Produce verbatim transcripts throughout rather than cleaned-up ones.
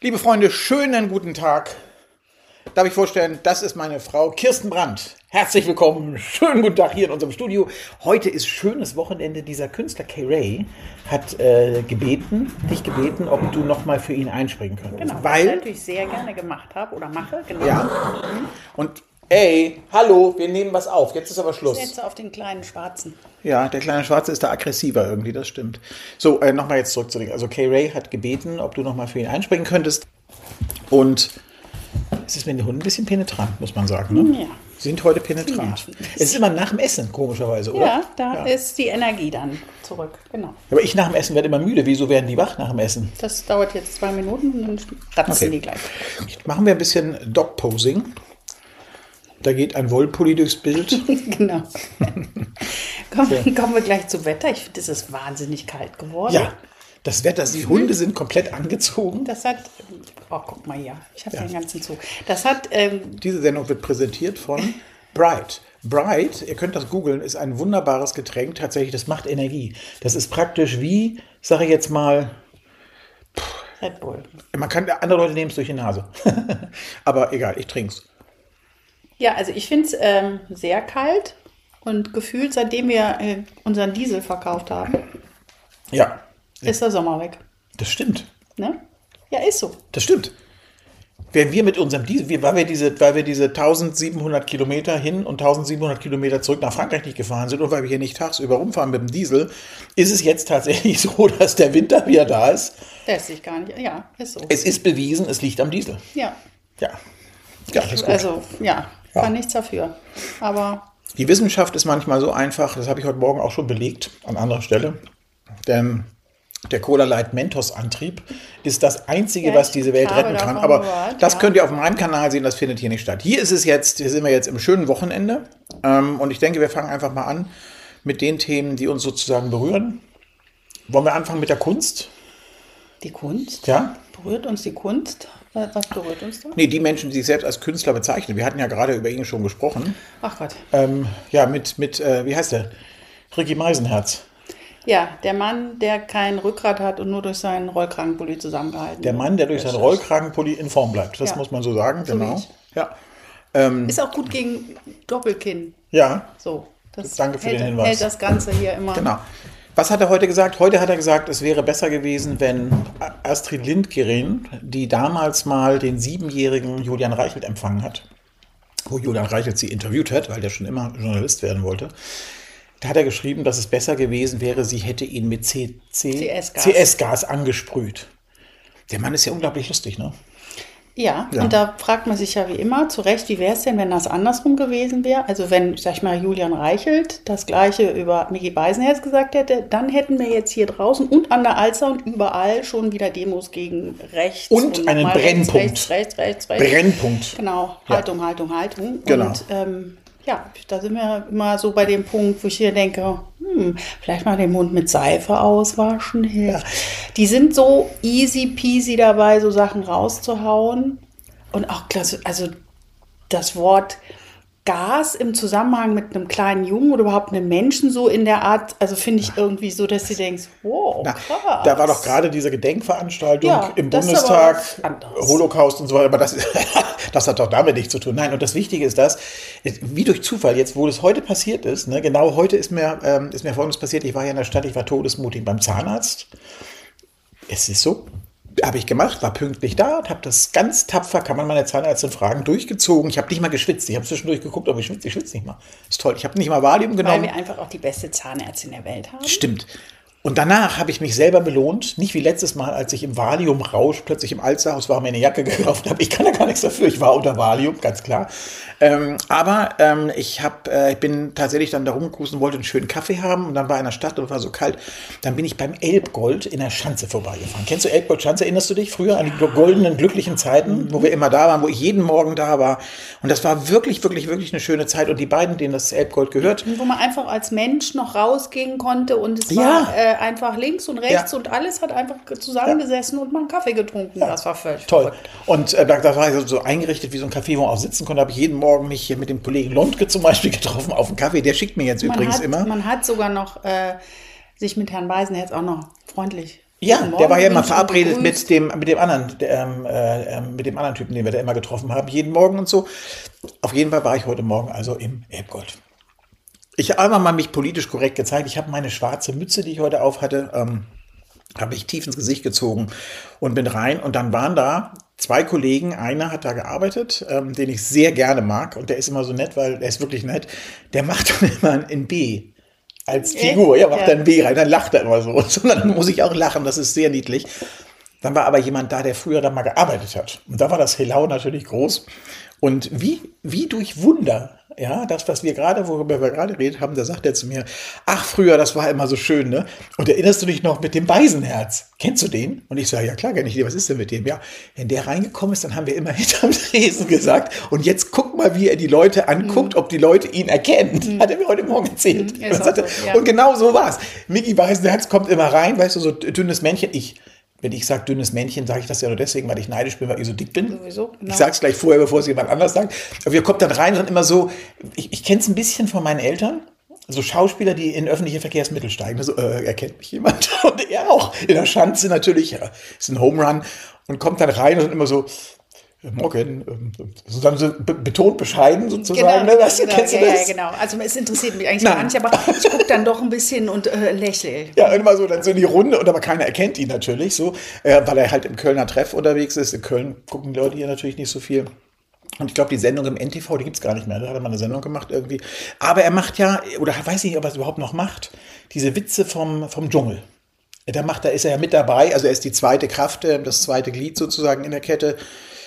Liebe Freunde, schönen guten Tag. Darf ich vorstellen, das ist meine Frau Kirsten Brandt. Herzlich willkommen, schönen guten Tag hier in unserem Studio. Heute ist schönes Wochenende. Dieser Künstler K-Ray hat äh, gebeten, dich gebeten, ob du nochmal für ihn einspringen könntest. Genau, weil, was ich natürlich sehr gerne gemacht habe oder mache. Genau. Ja, und ey, hallo, wir nehmen was auf. Jetzt ist aber Schluss. Jetzt auf den kleinen Schwarzen. Ja, der kleine Schwarze ist da aggressiver irgendwie, das stimmt. So, äh, nochmal jetzt zurück zu dir. Also K-Ray hat gebeten, ob du nochmal für ihn einspringen könntest. Und es ist mit den Hunden ein bisschen penetrant, muss man sagen. Ne? Ja. Sie sind heute penetrant. Es ist immer nach dem Essen, komischerweise, oder? Ja, da Ja. ist die Energie dann zurück. Genau. Aber ich nach dem Essen werde immer müde. Wieso werden die wach nach dem Essen? Das dauert jetzt zwei Minuten und dann ratzen Okay. die gleich. Machen wir ein bisschen Dog-Posing. Da geht ein Wollpulli durchs Bild. Genau. kommen, kommen wir gleich zum Wetter. Ich finde, es ist wahnsinnig kalt geworden. Ja, das Wetter, die Hunde sind komplett angezogen. Das hat, oh, guck mal hier, ich habe Ja. den ganzen Zug. Das hat, ähm, Diese Sendung wird präsentiert von Bright. Bright, ihr könnt das googeln, ist ein wunderbares Getränk. Tatsächlich, das macht Energie. Das ist praktisch wie, sage ich jetzt mal, Red Bull. man kann, andere Leute nehmen es durch die Nase. Aber egal, ich trinke es. Ja, also ich finde es ähm, sehr kalt und gefühlt, seitdem wir äh, unseren Diesel verkauft haben, Ja, ist der Sommer weg. das stimmt. Ne? Ja, ist so. Das stimmt. Wären wir mit unserem Diesel, wir- weil wir diese, weil wir diese tausendsiebenhundert Kilometer hin und tausendsiebenhundert Kilometer zurück nach Frankreich nicht gefahren sind und weil wir hier nicht tagsüber rumfahren mit dem Diesel, ist es jetzt tatsächlich so, dass der Winter wieder da ist. Lässt sich gar nicht. Ja, ist so. Es ist bewiesen, es liegt am Diesel. Ja. Ja, ja, das ist gut. Also, ja, Ja. kann nichts dafür. Aber Die Wissenschaft ist manchmal so einfach, das habe ich heute Morgen auch schon belegt, an anderer Stelle. Denn der Cola Light Mentos Antrieb ist das Einzige, Ja, was ich diese Welt habe retten kann. davon Aber gehört, das ja. könnt ihr auf meinem Kanal sehen, das findet hier nicht statt. Hier ist es jetzt, hier sind wir jetzt im schönen Wochenende. Ähm, und ich denke, wir fangen einfach mal an mit den Themen, die uns sozusagen berühren. Wollen wir anfangen mit der Kunst? die Kunst? Ja? Berührt uns die Kunst? Was berührt uns da? Nee, die Menschen, die sich selbst als Künstler bezeichnen. Wir hatten ja gerade über ihn schon gesprochen. Ach Gott. Ähm, ja, mit, mit äh, wie heißt der? Ricky Meisenherz. Ja, der Mann, der kein Rückgrat hat und nur durch seinen Rollkragenpulli zusammengehalten Der wird. Mann, der durch seinen Rollkragenpulli in Form bleibt. Das Ja. muss man so sagen, So wie genau. ich. Ja. Ähm, Ist auch gut gegen Doppelkinn. ja, So. Das Danke für hält, den Hinweis. Hält das Ganze hier immer. genau. Was hat er heute gesagt? Heute hat er gesagt, es wäre besser gewesen, wenn Astrid Lindgren, die damals mal den siebenjährigen Julian Reichelt empfangen hat, wo Julian Reichelt sie interviewt hat, weil der schon immer Journalist werden wollte, da hat er geschrieben, dass es besser gewesen wäre, sie hätte ihn mit C C C S-Gas. C S-Gas angesprüht. Der Mann ist ja unglaublich lustig, ne? Ja, Ja. und da fragt man sich ja wie immer zu Recht, wie wäre es denn, wenn das andersrum gewesen wäre? Also wenn, sag ich mal, Julian Reichelt das Gleiche über Micky Beisenherz gesagt hätte, dann hätten wir jetzt hier draußen und an der Alster und überall schon wieder Demos gegen rechts. Und einen nochmal Brennpunkt. Rechts, rechts, rechts, rechts, rechts. Brennpunkt. Genau, Ja. Haltung, Haltung, Haltung. Genau. Und ähm, ja, da sind wir immer so bei dem Punkt, wo ich hier denke, hm, vielleicht mal den Mund mit Seife auswaschen hilft. Die sind so easy peasy dabei, so Sachen rauszuhauen. Und auch klasse, also das Wort Gas im Zusammenhang mit einem kleinen Jungen oder überhaupt einem Menschen so in der Art, also finde ich irgendwie so, dass du denkst, wow, Na, krass. da war doch gerade diese Gedenkveranstaltung Ja, im das ist Bundestag, aber was anderes. Holocaust und so weiter, aber das, ist, das hat doch damit nichts zu tun. Nein, und das Wichtige ist das, wie durch Zufall, jetzt wo das heute passiert ist, ne, genau heute ist mir, ähm, ist mir Folgendes passiert, ich war ja in der Stadt, ich war todesmutig beim Zahnarzt. Es ist so, habe ich gemacht, war pünktlich da und habe das ganz tapfer, kann man meine Zahnärztin fragen, durchgezogen. Ich habe nicht mal geschwitzt, ich habe zwischendurch geguckt, ob ich schwitze, ich schwitze nicht mal. Ist toll, ich habe nicht mal Valium Weil genommen. wir einfach auch die beste Zahnärztin der Welt haben. Stimmt. Und danach habe ich mich selber belohnt, nicht wie letztes Mal, als ich im Valium-Rausch plötzlich im Alsterhaus war, mir eine Jacke gekauft habe. Ich kann da gar nichts dafür, ich war unter Valium, ganz klar. Ähm, aber ähm, ich, hab, äh, ich bin tatsächlich dann da rumgecruisen, wollte einen schönen Kaffee haben und dann war in der Stadt und war so kalt. Dann bin ich beim Elbgold in der Schanze vorbeigefahren. Kennst du Elbgold Schanze? Erinnerst du dich früher an die goldenen, glücklichen Zeiten, wo wir immer da waren, wo ich jeden Morgen da war? Und das war wirklich, wirklich, wirklich eine schöne Zeit. Und die beiden, denen das Elbgold gehört, Wo man einfach als Mensch noch rausgehen konnte und es Ja. war äh, einfach links und rechts Ja. und alles hat einfach zusammengesessen und mal einen Kaffee getrunken. Das war völlig toll. verrückt. Und äh, da, da war ich so eingerichtet wie so ein Café, wo man auch sitzen konnte. Habe ich jeden Morgen mich hier mit dem Kollegen Londke zum Beispiel getroffen auf einen Kaffee. Der schickt mir jetzt Man übrigens hat, immer. man hat sogar noch äh, sich mit Herrn Beisenherz auch noch freundlich Ja, Morgen der war ja immer gewünscht und verabredet begrüßt. mit dem, mit dem anderen, ähm, äh, mit dem anderen Typen, den wir da immer getroffen haben, jeden Morgen und so. Auf jeden Fall war ich heute Morgen also im Elbgold. Ich habe einmal mal mich politisch korrekt gezeigt. Ich habe meine schwarze Mütze, die ich heute auf hatte, ähm, habe ich tief ins Gesicht gezogen und bin rein. Und dann waren da zwei Kollegen. Einer hat da gearbeitet, ähm, den ich sehr gerne mag. Und der ist immer so nett, weil der ist wirklich nett. Der macht dann immer ein B als Figur. Ja, macht Ja. dann ein B rein. Dann lacht er immer so. Und dann muss ich auch lachen. Das ist sehr niedlich. Dann war aber jemand da, der früher da mal gearbeitet hat. Und da war das Helau natürlich groß. Und wie, wie durch Wunder, ja, das, was wir gerade, worüber wir gerade redet haben, da sagt er zu mir, ach, früher, das war immer so schön, ne? Und erinnerst du dich noch mit dem Beisenherz? Kennst du den? Und ich sage, ja klar, kenn ich den. Was ist denn mit dem? Ja, wenn der reingekommen ist, dann haben wir immer hinterm Tresen gesagt. Und jetzt guck mal, wie er die Leute anguckt, mhm. ob die Leute ihn erkennen. Mhm. Hat er mir heute Morgen erzählt. Mhm. Und, sagte, so, ja. und genau so war es. Micky Beisenherz kommt immer rein, weißt du, so dünnes Männchen. Ich... Wenn ich sage dünnes Männchen, sage ich das ja nur deswegen, weil ich neidisch bin, weil ich so dick bin. Sowieso, genau. Ich sage es gleich vorher, bevor es jemand anders sagt. Aber wir kommt dann rein und dann immer so, ich, ich kenne es ein bisschen von meinen Eltern, so Schauspieler, die in öffentliche Verkehrsmittel steigen. Also, äh, erkennt mich jemand? Und er auch. In der Schanze natürlich, ja, ist ein Home Run. Und kommt dann rein und dann immer so, morgen, so dann so betont bescheiden sozusagen. Genau, ne? Weißt du, genau, kennst du ja, das? ja, genau. Also es interessiert mich eigentlich Nein. gar nicht, aber ich gucke dann doch ein bisschen und äh, lächle. Ja, und immer so, dann so in die Runde und aber keiner erkennt ihn natürlich so, äh, weil er halt im Kölner Treff unterwegs ist. In Köln gucken die Leute hier natürlich nicht so viel. Und ich glaube, die Sendung im N T V, die gibt es gar nicht mehr. Da hat er mal eine Sendung gemacht irgendwie. Aber er macht ja, oder weiß ich nicht, ob er es überhaupt noch macht, diese Witze vom, vom Dschungel. Da macht, da ist er ja mit dabei. Also er ist die zweite Kraft, das zweite Glied sozusagen in der Kette.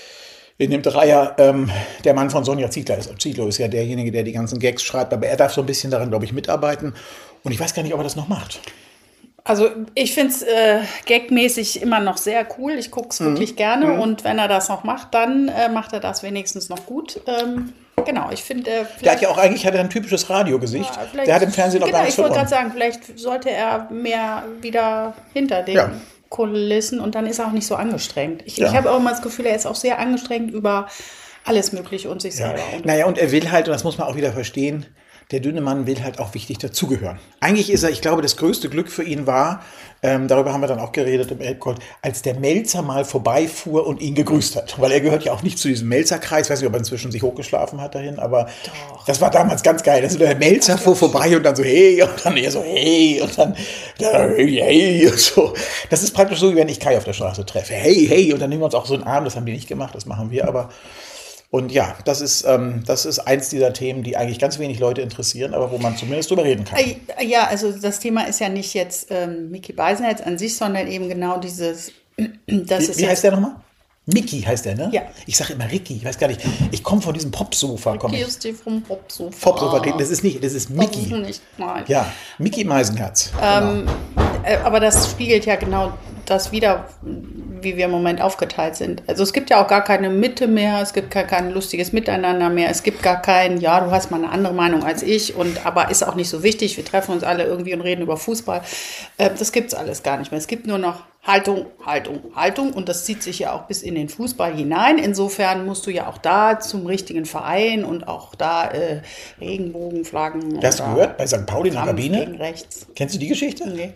In dem Dreier, ähm, der Mann von Sonja Zietlow ist. Zietlow ist ja derjenige, der die ganzen Gags schreibt, aber er darf so ein bisschen daran, glaube ich, mitarbeiten. Und ich weiß gar nicht, ob er das noch macht. Also ich finde es äh, gagmäßig immer noch sehr cool. Ich gucke es mhm. wirklich gerne. Mhm. Und wenn er das noch macht, dann äh, macht er das wenigstens noch gut. Ähm, genau, ich finde... Äh, der hat ja auch eigentlich hat er ein typisches Radiogesicht. Ja, der hat im Fernsehen noch genau, gar nichts ich wollte verloren. gerade sagen, vielleicht sollte er mehr wieder hinter den... Ja. Kulissen und dann ist er auch nicht so angestrengt. Ich, ja. ich habe auch immer das Gefühl, er ist auch sehr angestrengt über alles Mögliche und sich ja. selber. Und naja, und er will halt, und das muss man auch wieder verstehen, der dünne Mann will halt auch wichtig dazugehören. Eigentlich ist er, ich glaube, das größte Glück für ihn war, ähm, darüber haben wir dann auch geredet im Elbgold, als der Melzer mal vorbeifuhr und ihn gegrüßt hat. Weil er gehört ja auch nicht zu diesem Melzerkreis. Ich weiß nicht, ob er inzwischen sich hochgeschlafen hat dahin, aber Doch. Das war damals ganz geil. Also der Melzer fuhr vorbei und dann so, hey, und dann er so, hey, und dann, hey, hey, und so. Das ist praktisch so, wie wenn ich Kai auf der Straße treffe. Hey, hey, und dann nehmen wir uns auch so einen Arm. Das haben die nicht gemacht, das machen wir aber. Und ja, das ist, ähm, das ist eins dieser Themen, die eigentlich ganz wenig Leute interessieren, aber wo man zumindest drüber reden kann. Ja, also das Thema ist ja nicht jetzt ähm, Micky Beisenherz an sich, sondern eben genau dieses... Das wie ist wie heißt der nochmal? Micky heißt der, ne? Ja. Ich sage immer Ricky, ich weiß gar nicht. Ich komme von diesem Popsofa. Ricky ist die vom Popsofa. Popsofa, das ist nicht, das ist Micky. Das ist nicht, nein. Ja, Micky Beisenherz. Ähm, genau. Aber das spiegelt ja genau das wieder, wie wir im Moment aufgeteilt sind. Also es gibt ja auch gar keine Mitte mehr, es gibt gar kein lustiges Miteinander mehr, es gibt gar kein, ja, du hast mal eine andere Meinung als ich, und aber ist auch nicht so wichtig, wir treffen uns alle irgendwie und reden über Fußball. Äh, das gibt es alles gar nicht mehr. Es gibt nur noch Haltung, Haltung, Haltung, und das zieht sich ja auch bis in den Fußball hinein. Insofern musst du ja auch da zum richtigen Verein und auch da äh, Regenbogenflaggen. Hast du gehört? Bei Sankt Pauli in der Kabine? Gegen rechts. Kennst du die Geschichte? Nee.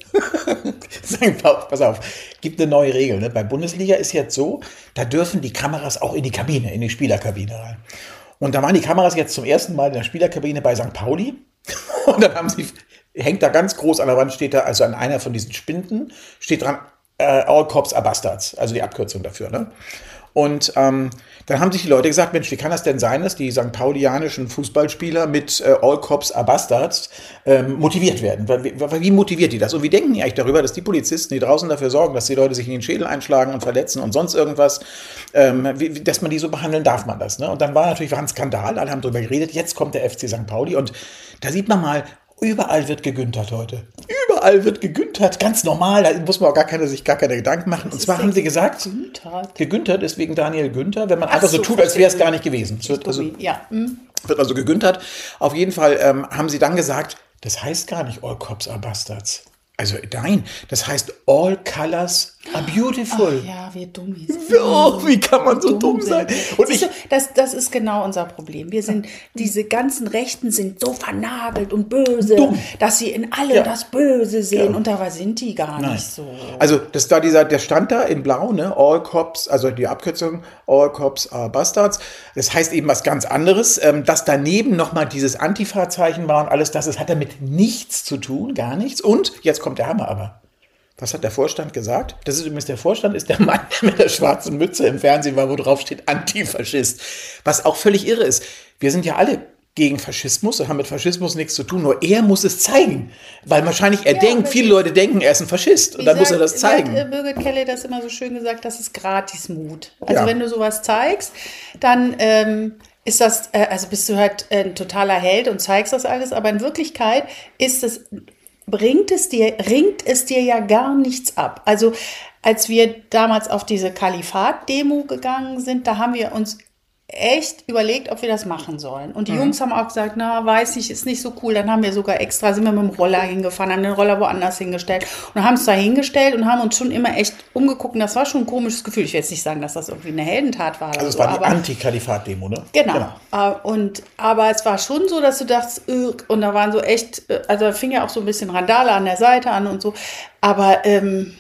Sankt Pauli, pass auf, gibt eine neue Regel. Ne? Bei Bundesliga ist jetzt so, da dürfen die Kameras auch in die Kabine, in die Spielerkabine rein. Und da waren die Kameras jetzt zum ersten Mal in der Spielerkabine bei Sankt Pauli. Und dann haben sie, hängt da ganz groß an der Wand, steht da, also an einer von diesen Spinden, steht dran, Uh, all cops are bastards, also die Abkürzung dafür. Ne? Und ähm, dann haben sich die Leute gesagt, Mensch, wie kann das denn sein, dass die Sankt Paulianischen Fußballspieler mit äh, all cops are bastards ähm, motiviert werden? Wie, wie motiviert die das? Und wie denken die eigentlich darüber, dass die Polizisten, die draußen dafür sorgen, dass die Leute sich in den Schädel einschlagen und verletzen und sonst irgendwas, ähm, wie, dass man die so behandeln, darf man das? Ne? Und dann war natürlich war ein Skandal, alle haben darüber geredet, jetzt kommt der F C Sankt Pauli und da sieht man mal, überall wird gegüntert heute. Überall wird gegüntert, ganz normal. Da muss man auch gar keine, sich gar keine Gedanken machen. Was und zwar haben sie gesagt, gegüntert? gegüntert ist wegen Daniel Günther, wenn man Ach einfach so, so tut, als wäre es gar nicht gewesen. Es wird also, ja. hm. wird also gegüntert. Auf jeden Fall ähm, haben sie dann gesagt, das heißt gar nicht all cops are bastards. Also nein, das heißt all colors are beautiful. Ach, ja, Ach, wie dumm ist Oh, wie kann man so dumm sein? Und ich, du, das, das ist genau unser Problem. Wir sind, diese ganzen Rechten sind so vernagelt und böse, dumm. Dass sie in allem ja. das Böse sehen. Ja. Und dabei sind die gar Nein. nicht so. Also, das da dieser, der stand da in Blau, ne? All Cops, also die Abkürzung, All Cops are Bastards. Das heißt eben was ganz anderes. Dass daneben nochmal dieses Antifa-Zeichen war und alles das, das hat damit nichts zu tun, gar nichts. Und jetzt kommt der Hammer aber. Was hat der Vorstand gesagt? Das ist übrigens, der Vorstand ist der Mann, der mit der schwarzen Mütze im Fernsehen war, wo drauf steht Antifaschist. Was auch völlig irre ist. Wir sind ja alle gegen Faschismus und haben mit Faschismus nichts zu tun. Nur er muss es zeigen. Weil wahrscheinlich er ja, denkt, viele Leute denken, er ist ein Faschist. Und dann sagt, muss er das zeigen. Wie hat Birgit Kelly das immer so schön gesagt, das ist Gratismut. Also ja. wenn du sowas zeigst, dann ähm, ist das, äh, also bist du halt ein totaler Held und zeigst das alles. Aber in Wirklichkeit ist es... bringt es dir, ringt es dir ja gar nichts ab. Also als wir damals auf diese Kalifat-Demo gegangen sind, da haben wir uns echt überlegt, ob wir das machen sollen. Und die mhm. Jungs haben auch gesagt, na, weiß nicht, ist nicht so cool. Dann haben wir sogar extra, sind wir mit dem Roller hingefahren, haben den Roller woanders hingestellt und haben es da hingestellt und haben uns schon immer echt umgeguckt. Und das war schon ein komisches Gefühl. Ich will jetzt nicht sagen, dass das irgendwie eine Heldentat war. Also es so, war die Anti-Kalifat-Demo, ne? Genau. genau. Und, aber es war schon so, dass du dachtest, und da waren so echt, also da fing ja auch so ein bisschen Randale an der Seite an und so. Aber ähm,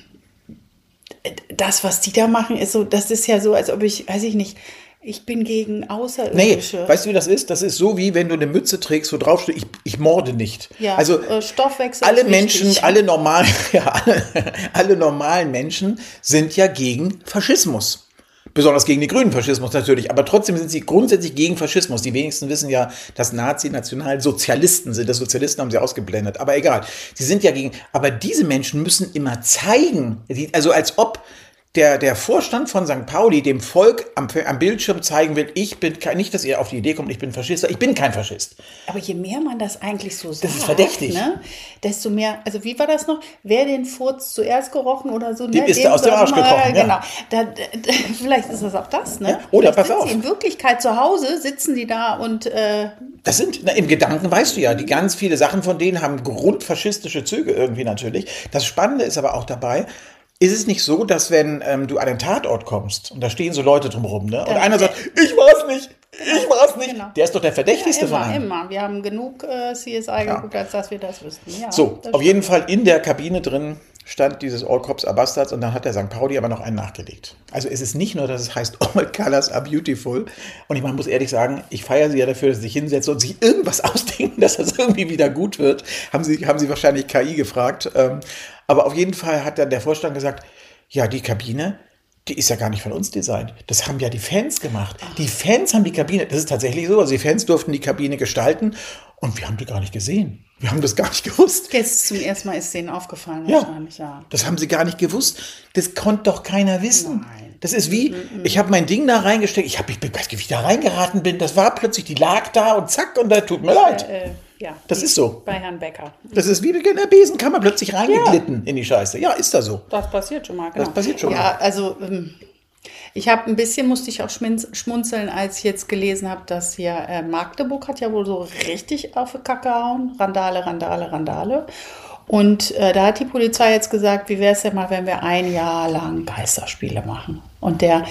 das, was die da machen, ist so, das ist ja so, als ob ich, weiß ich nicht, ich bin gegen Außerirdische. Nee, weißt du, wie das ist? Das ist so, wie wenn du eine Mütze trägst, wo drauf steht, ich, ich morde nicht. Ja, also äh, Stoffwechsel alle ist Menschen, wichtig. alle normalen, ja, alle, alle normalen Menschen sind ja gegen Faschismus. Besonders gegen den grünen Faschismus natürlich, aber trotzdem sind sie grundsätzlich gegen Faschismus. Die wenigsten wissen ja, dass Nazi-Nationalsozialisten sind. Das Sozialisten haben sie ausgeblendet, aber egal. Sie sind ja gegen, aber diese Menschen müssen immer zeigen, also als ob Der, der Vorstand von Sankt Pauli dem Volk am, am Bildschirm zeigen will, ich bin kein, nicht, dass ihr auf die Idee kommt, ich bin Faschist, ich bin kein Faschist. Aber je mehr man das eigentlich so sagt, das ist verdächtig. Ne, desto mehr, also wie war das noch? Wer den Furz zuerst gerochen oder so? Dem ne, ist der aus dem Arsch gekrochen, Genau. ja. Da, da, vielleicht ist das auch das, ne? Ja. Oder Vielleicht pass auf. Sie in Wirklichkeit zu Hause sitzen die da und... Äh, das sind, na, im Gedanken weißt du ja, die ganz viele Sachen von denen haben grundfaschistische Züge irgendwie natürlich. Das Spannende ist aber auch dabei, ist es nicht so, dass wenn ähm, du an den Tatort kommst und da stehen so Leute drumherum, ne? Und Dann einer sagt, ich war's nicht, ich war's nicht. Genau. Der ist doch der Verdächtigste ja, immer, von allen. immer. Wir haben genug äh, C S I ja. geguckt, als dass wir das wüssten. Ja, so, das auf stimmt. jeden Fall in der Kabine drin stand dieses All Cops are Bastards und dann hat der Sankt Pauli aber noch einen nachgelegt. Also es ist nicht nur, dass es heißt All Colors are Beautiful und ich man muss ehrlich sagen, ich feiere sie ja dafür, dass sie sich hinsetzen und sich irgendwas ausdenken, dass das irgendwie wieder gut wird. Haben sie, haben sie wahrscheinlich K I gefragt. Aber auf jeden Fall hat dann der Vorstand gesagt, ja, die Kabine, die ist ja gar nicht von uns designt. Das haben ja die Fans gemacht. Die Fans haben die Kabine, das ist tatsächlich so, also die Fans durften die Kabine gestalten und wir haben die gar nicht gesehen. Wir haben das gar nicht gewusst. Jetzt zum ersten Mal ist denen aufgefallen ja, wahrscheinlich, ja. Das haben sie gar nicht gewusst. Das konnte doch keiner wissen. Nein. Das ist wie, ich habe mein Ding da reingesteckt, ich, hab, ich weiß nicht, wie ich da reingeraten bin, das war plötzlich, die lag da und zack, und da tut mir leid. Äh, äh, ja, das ist so. Bei Herrn Becker. Das ist wie in der Besenkammer plötzlich reingeglitten ja. in die Scheiße. Ja, ist da so. Das passiert schon mal, genau. Das passiert schon ja, mal. Ja, also ähm, ich habe ein bisschen, musste ich auch schmunzeln, als ich jetzt gelesen habe, dass hier äh, Magdeburg hat ja wohl so richtig auf die Kacke gehauen. Randale, Randale, Randale. Und äh, da hat die Polizei jetzt gesagt, wie wäre es denn mal, wenn wir ein Jahr lang Geisterspiele machen? Und der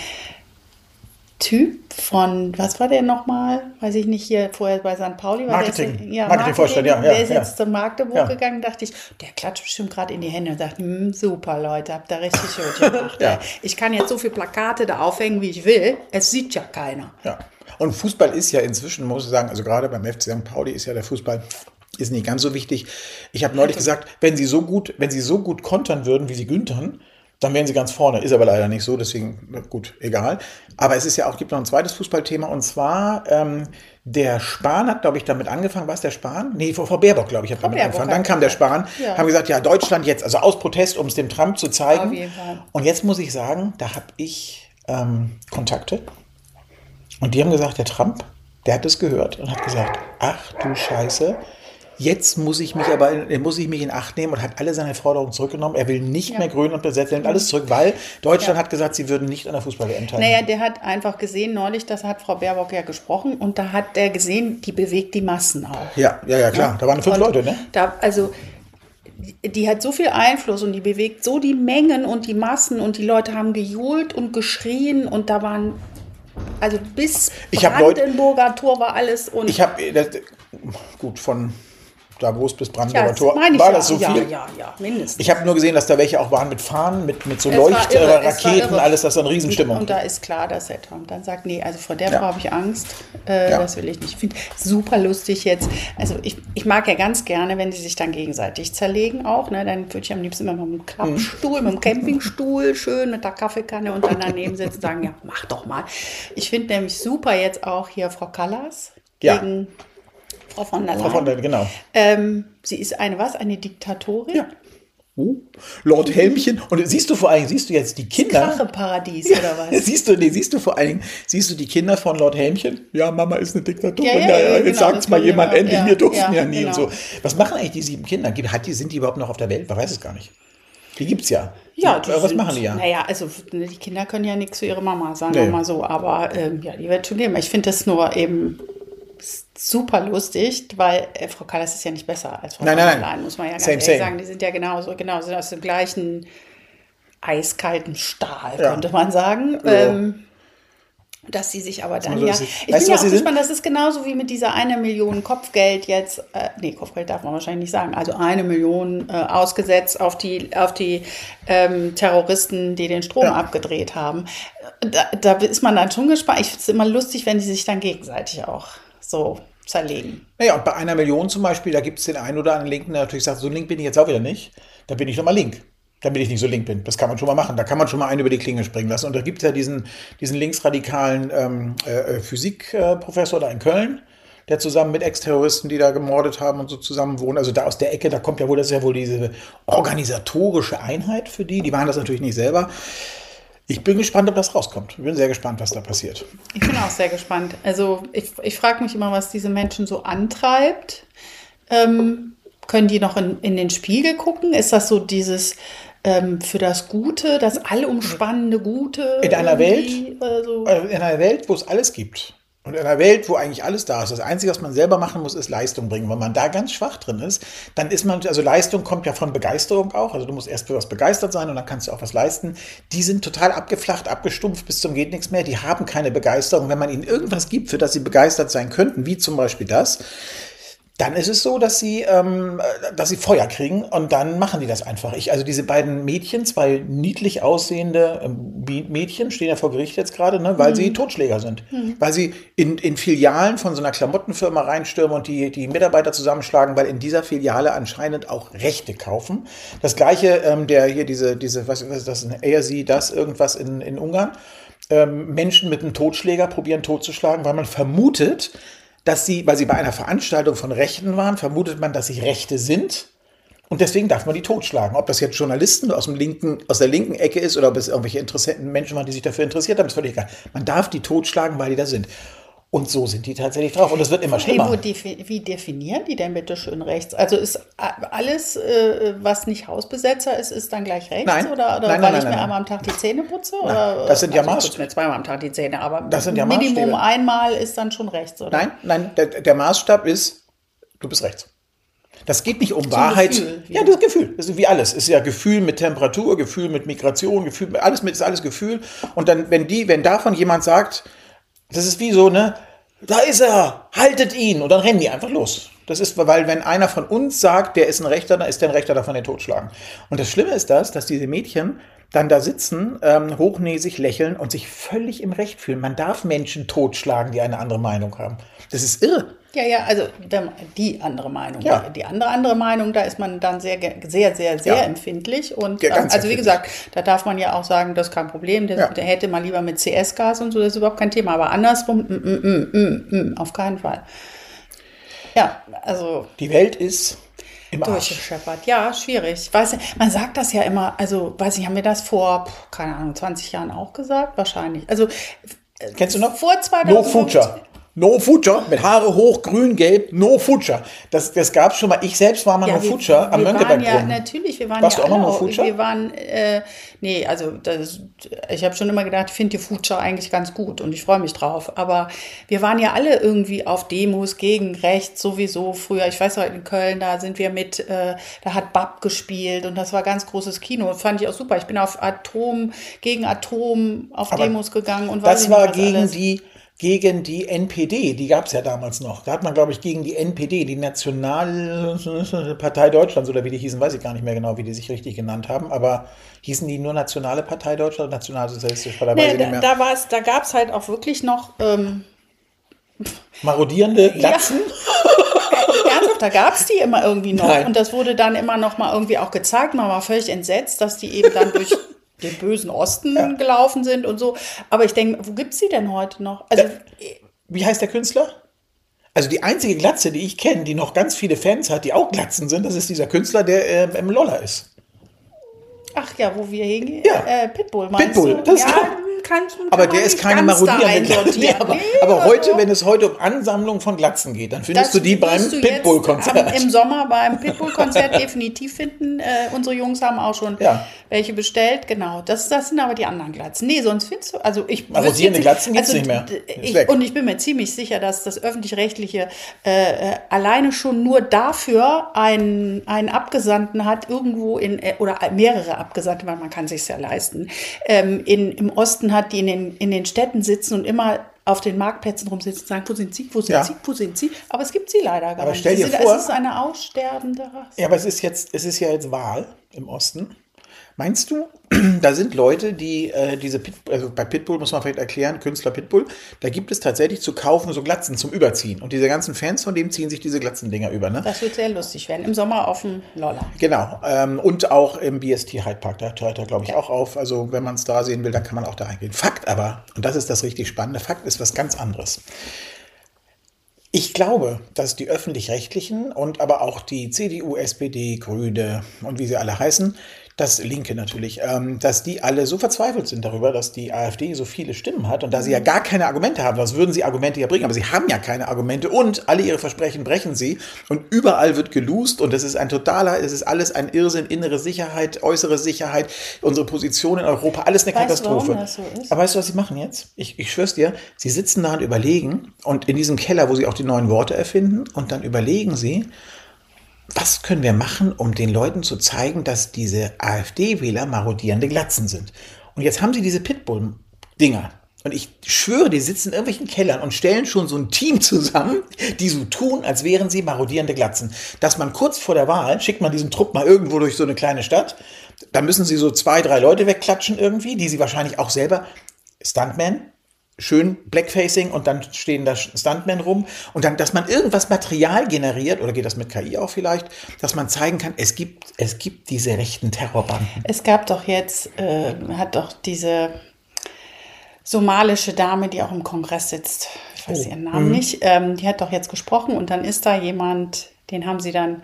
Typ von, was war der nochmal? Weiß ich nicht, hier vorher bei Sankt Pauli. War Marketing. Der ist, ja, Marketingvorstand, ja, ja. Der ist ja. jetzt zu Magdeburg ja. gegangen, dachte ich, der klatscht bestimmt gerade in die Hände und sagt, hm, super Leute, habt da richtig schön gemacht. ja. Ich kann jetzt so viele Plakate da aufhängen, wie ich will. Es sieht ja keiner. Ja. Und Fußball ist ja inzwischen, muss ich sagen, also gerade beim F C Sankt Pauli ist ja der Fußball ist nicht ganz so wichtig. Ich habe neulich gesagt, wenn sie so gut, wenn sie so gut kontern würden, wie sie güntern, dann wären sie ganz vorne. Ist aber leider nicht so, deswegen, gut, egal. Aber es ist ja auch, gibt noch ein zweites Fußballthema und zwar, ähm, der Spahn hat, glaube ich, damit angefangen. War es der Spahn? Nee, Frau Baerbock, glaube ich, hat damit angefangen. Dann kam der Spahn, ja. haben gesagt, ja, Deutschland jetzt, also aus Protest, um es dem Trump zu zeigen. Auf jeden Fall. Und jetzt muss ich sagen, da habe ich ähm, Kontakte und die haben gesagt, der Trump, der hat es gehört und hat gesagt, ach du Scheiße, jetzt muss ich mich aber muss ich mich in Acht nehmen und hat alle seine Forderungen zurückgenommen. Er will nicht ja. mehr grün und besetzt, er nimmt alles zurück, weil Deutschland ja. hat gesagt, sie würden nicht an der Fußball-W M teilnehmen. Naja, der hat einfach gesehen, neulich, das hat Frau Baerbock ja gesprochen und da hat der gesehen, die bewegt die Massen auch. Ja, ja, ja, klar. Ja. Da waren fünf und Leute, ne? Da, also die hat so viel Einfluss und die bewegt so die Mengen und die Massen und die Leute haben gejohlt und geschrien und da waren, also bis Brandenburger Tor war alles. Und ich habe, gut, von Davos bis Brandenburger ja, Tor, war ja, das so viel? Ja, ja, ja, mindestens. Ich habe nur gesehen, dass da welche auch waren mit Fahnen, mit, mit so Es war irre, Leuchtraketen, alles, das ist eine Riesenstimmung. Und da ist klar, dass er Trump dann sagt, nee, also vor der Ja. Frau habe ich Angst, äh, Ja. das will ich nicht. Ich finde super lustig jetzt, also ich, ich mag ja ganz gerne, wenn die sich dann gegenseitig zerlegen auch, ne? Dann würde ich am liebsten immer mit einem Klappstuhl, mit einem Campingstuhl, schön mit der Kaffeekanne und dann daneben sitzen und sagen, ja, mach doch mal. Ich finde nämlich super jetzt auch hier Frau Kallas Ja. gegen Frau von der Leyen. Frau von der, genau. Ähm, sie ist eine was? Eine Diktatorin? Ja. Uh, Lord Helmchen. Und siehst du vor allen Dingen, siehst du jetzt die Kinder. Kracheparadies oder was? Siehst du, nee, siehst du vor allen Dingen, siehst du die Kinder von Lord Helmchen? Ja, Mama ist eine Diktatorin. Ja, ja, Ja, ja, ja, jetzt genau, sagt's das mal kommt jemand immer. endlich, Ja, wir durften ja, ja, nie genau. und so. Was machen eigentlich die sieben Kinder? Hat die, sind die überhaupt noch auf der Welt? Man weiß es gar nicht. Die gibt's ja. Ja, die, die was sind, machen die ja? Naja, also die Kinder können ja nichts für ihre Mama, sagen Nee. wir mal so. Aber ähm, ja, die wird schon leben. Ich finde das nur eben super lustig, weil äh, Frau Kallas ist ja nicht besser als Frau Nein, von der nein, nein. Leyen, muss man ja ganz Same, ehrlich same. sagen. Die sind ja genauso, genau, sind aus dem gleichen eiskalten Stahl, Ja. könnte man sagen. Ja. Ähm, dass sie sich aber dann Also, ja. das ist- Ich weißt bin du, ja was auch sie sind? gespannt, das ist genauso wie mit dieser eine Million Kopfgeld jetzt, äh, nee, Kopfgeld darf man wahrscheinlich nicht sagen, also eine Million äh, ausgesetzt auf die, auf die ähm, Terroristen, die den Strom Ja. abgedreht haben. Da, da ist man dann schon gespannt. Ich finde es immer lustig, wenn die sich dann gegenseitig auch so zerlegen. Naja, und bei einer Million zum Beispiel, da gibt es den einen oder anderen Linken, der natürlich sagt, so link bin ich jetzt auch wieder nicht. Da bin ich nochmal link. Damit ich nicht so link bin. Das kann man schon mal machen. Da kann man schon mal einen über die Klinge springen lassen. Und da gibt es ja diesen, diesen linksradikalen ähm, äh, Physikprofessor da in Köln, der zusammen mit Ex-Terroristen, die da gemordet haben und so zusammen wohnen, also da aus der Ecke, da kommt ja wohl, das ist ja wohl diese organisatorische Einheit für die. Die waren das natürlich nicht selber. Ich bin gespannt, ob das rauskommt. Ich bin sehr gespannt, was da passiert. Ich bin auch sehr gespannt. Also ich, ich frage mich immer, was diese Menschen so antreibt. Ähm, können die noch in, in den Spiegel gucken? Ist das so dieses ähm, für das Gute, das allumspannende Gute? In einer irgendwie, äh, so? Welt, in einer Welt, wo es alles gibt. Und in einer Welt, wo eigentlich alles da ist. Das Einzige, was man selber machen muss, ist Leistung bringen. Wenn man da ganz schwach drin ist, dann ist man, also Leistung kommt ja von Begeisterung auch. Also du musst erst für was begeistert sein und dann kannst du auch was leisten. Die sind total abgeflacht, abgestumpft bis zum geht nichts mehr. Die haben keine Begeisterung. Wenn man ihnen irgendwas gibt, für das sie begeistert sein könnten, wie zum Beispiel das, dann ist es so, dass sie, ähm, dass sie Feuer kriegen und dann machen die das einfach. Ich, also diese beiden Mädchen, zwei niedlich aussehende ähm, Mädchen, stehen ja vor Gericht jetzt gerade, ne, weil mhm. sie Totschläger sind. Mhm. Weil sie in, in Filialen von so einer Klamottenfirma reinstürmen und die, die Mitarbeiter zusammenschlagen, weil in dieser Filiale anscheinend auch Rechte kaufen. Das gleiche, ähm, der hier diese, diese was, was ist das, er, sie, das, irgendwas in, in Ungarn. Ähm, Menschen mit einem Totschläger probieren totzuschlagen, weil man vermutet, dass sie, weil sie bei einer Veranstaltung von Rechten waren, vermutet man, dass sie Rechte sind. Und deswegen darf man die totschlagen. Ob das jetzt Journalisten aus, dem linken, aus der linken Ecke ist oder ob es irgendwelche interessenten Menschen waren, die sich dafür interessiert haben, ist völlig egal. Man darf die totschlagen, weil die da sind. Und so sind die tatsächlich drauf. Und es wird immer schlimmer. Wie, wie definieren die denn bitte schön rechts? Also ist alles, äh, was nicht Hausbesetzer ist, ist dann gleich rechts? Nein. Oder, oder nein, weil nein, ich nein, mir nein. einmal am Tag die Zähne putze? Nein, Oder, das sind ja also ich Maßstäbe. putze mir zweimal am Tag die Zähne, aber Das sind ja Minimum Maßstäbe. einmal ist dann schon rechts, oder? Nein, nein, der, der Maßstab ist, du bist rechts. Das geht nicht um So Wahrheit. Gefühl, ja, das Gefühl. Das ist wie alles. Es ist ja Gefühl mit Temperatur, Gefühl mit Migration, Gefühl, alles mit ist alles Gefühl. Und dann, wenn die, wenn davon jemand sagt, das ist wie so, ne, da ist er, haltet ihn. Und dann rennen die einfach los. Das ist, weil wenn einer von uns sagt, der ist ein Rechter, dann ist der ein Rechter, davon den totschlagen. Und das Schlimme ist das, dass diese Mädchen dann da sitzen, ähm, hochnäsig lächeln und sich völlig im Recht fühlen. Man darf Menschen totschlagen, die eine andere Meinung haben. Das ist irre. Ja, ja, also der, die andere Meinung. Ja. Die andere andere Meinung, da ist man dann sehr, sehr, sehr, sehr Ja. empfindlich. Und Ja, ähm, ganz also wie empfindlich. gesagt, da darf man ja auch sagen, das ist kein Problem. Der, Ja. der hätte mal lieber mit C S-Gas und so, das ist überhaupt kein Thema. Aber andersrum, mm, mm, mm, mm, mm, auf keinen Fall. Ja, also Die Welt ist im Arsch. durchgescheppert. Ja, schwierig. Weiß, man sagt das ja immer, also weiß ich, haben wir das vor, pff, keine Ahnung, zwanzig Jahren auch gesagt? Wahrscheinlich. Also Kennst du noch? vor zweitausend No Future. No Future, mit Haare hoch, grün, gelb, No Future. Das, das gab es schon mal. Ich selbst war mal Ja, No wir, Future am wir waren Mönckebergbrunnen. ja, natürlich, wir waren Warst ja du auch alle noch No auch, Future? wir waren, äh, nee, also das, ich habe schon immer gedacht, ich finde die Future eigentlich ganz gut und ich freue mich drauf, aber wir waren ja alle irgendwie auf Demos gegen rechts sowieso früher, ich weiß noch, in Köln, da sind wir mit, äh, da hat Bab gespielt und das war ganz großes Kino, das fand ich auch super, ich bin auf Atom, gegen Atom auf Aber Demos gegangen und weiß Das ich nicht, war was gegen alles. die, gegen die N P D, die gab es ja damals noch. Da hat man, glaube ich, gegen die N P D, die Nationalpartei Deutschlands oder wie die hießen, weiß ich gar nicht mehr genau, wie die sich richtig genannt haben, aber hießen die nur Nationale Partei Deutschland oder Nationalsozialistische Partei, weiß Nee, ich nicht da, mehr. da, war's, da gab es halt auch wirklich noch, ähm, Marodierende Glatzen? ernsthaft, da gab es die immer irgendwie noch. Nein. Und das wurde dann immer noch mal irgendwie auch gezeigt. Man war völlig entsetzt, dass die eben dann durch den bösen Osten Ja. gelaufen sind und so. Aber ich denke, wo gibt es die denn heute noch? Also, Wie heißt der Künstler? Also die einzige Glatze, die ich kenne, die noch ganz viele Fans hat, die auch Glatzen sind, das ist dieser Künstler, der äh, im Lolla ist. ach ja, wo wir hingehen. Ja. Äh, Pitbull meinst Pitbull, du? das ja, kann- kann, Aber kann der man ist nicht keine ganz da marodierende Glatze. Nee, einsortieren. aber, Nee, aber heute, also- wenn es heute um Ansammlung von Glatzen geht, dann findest Das du die beim wirst du jetzt Pitbull-Konzert. am- Im Sommer beim Pitbull-Konzert definitiv finden. Äh, unsere Jungs haben auch schon Ja. welche bestellt. Genau, das, das sind aber die anderen Glatzen. Nee, sonst findest du, also ich Marodierende wüsste jetzt- Glatzen gibt's also, nicht mehr. d- Ist Ich, weg. und ich bin mir ziemlich sicher, dass das Öffentlich-Rechtliche äh, äh, alleine schon nur dafür einen, einen Abgesandten hat, irgendwo in, äh, oder mehrere Abgesandte, weil man kann sich ja leisten, ähm, in, im Osten hat, die in den, in den Städten sitzen und immer auf den Marktplätzen rumsitzen und sagen, wo sind Sie, wo sind Ja. Sie, wo sind Sie? Aber es gibt sie leider gar Aber nicht. stell dir Sie sind, vor- es ist eine aussterbende Rasse. Ja, aber es ist jetzt, es ist ja jetzt Wahl im Osten. Meinst du, da sind Leute, die äh, diese Pit, also bei Pitbull muss man vielleicht erklären, Künstler Pitbull, da gibt es tatsächlich zu kaufen so Glatzen zum Überziehen. Und diese ganzen Fans von dem ziehen sich diese Glatzendinger über, ne? Das wird sehr lustig werden. Im Sommer auf dem Lolla. Genau. Ähm, und auch im B S T Hyde Park, da hört er, glaube ich, Ja. auch auf. Also wenn man es da sehen will, dann kann man auch da reingehen. Fakt aber, und das ist das richtig Spannende, Fakt ist was ganz anderes. Ich glaube, dass die Öffentlich-Rechtlichen und aber auch die C D U, S P D, Grüne und wie sie alle heißen, das Linke natürlich, ähm, dass die alle so verzweifelt sind darüber, dass die AfD so viele Stimmen hat und da sie ja gar keine Argumente haben, was würden sie Argumente ja bringen, aber sie haben ja keine Argumente und alle ihre Versprechen brechen sie und überall wird gelost und das ist ein totaler, es ist alles ein Irrsinn, innere Sicherheit, äußere Sicherheit, unsere Position in Europa, alles eine Weißt du, warum Katastrophe. das so ist? Aber weißt du, was sie machen jetzt? Ich, ich schwör's dir, sie sitzen da und überlegen und in diesem Keller, wo sie auch die neuen Worte erfinden und dann überlegen sie, was können wir machen, um den Leuten zu zeigen, dass diese AfD-Wähler marodierende Glatzen sind? Und jetzt haben sie diese Pitbull-Dinger. Und ich schwöre, die sitzen in irgendwelchen Kellern und stellen schon so ein Team zusammen, die so tun, als wären sie marodierende Glatzen. Dass man kurz vor der Wahl, schickt man diesen Trupp mal irgendwo durch so eine kleine Stadt, da müssen sie so zwei, drei Leute wegklatschen irgendwie, die sie wahrscheinlich auch selber, Stuntman, schön Blackfacing und dann stehen da Stuntmen rum und dann, dass man irgendwas Material generiert, oder geht das mit K I auch vielleicht, dass man zeigen kann, es gibt, es gibt diese rechten Terrorbanden. Es gab doch jetzt, äh, hat doch diese somalische Dame, die auch im Kongress sitzt, ich weiß Oh. ihren Namen nicht, ähm, die hat doch jetzt gesprochen und dann ist da jemand, den haben sie dann,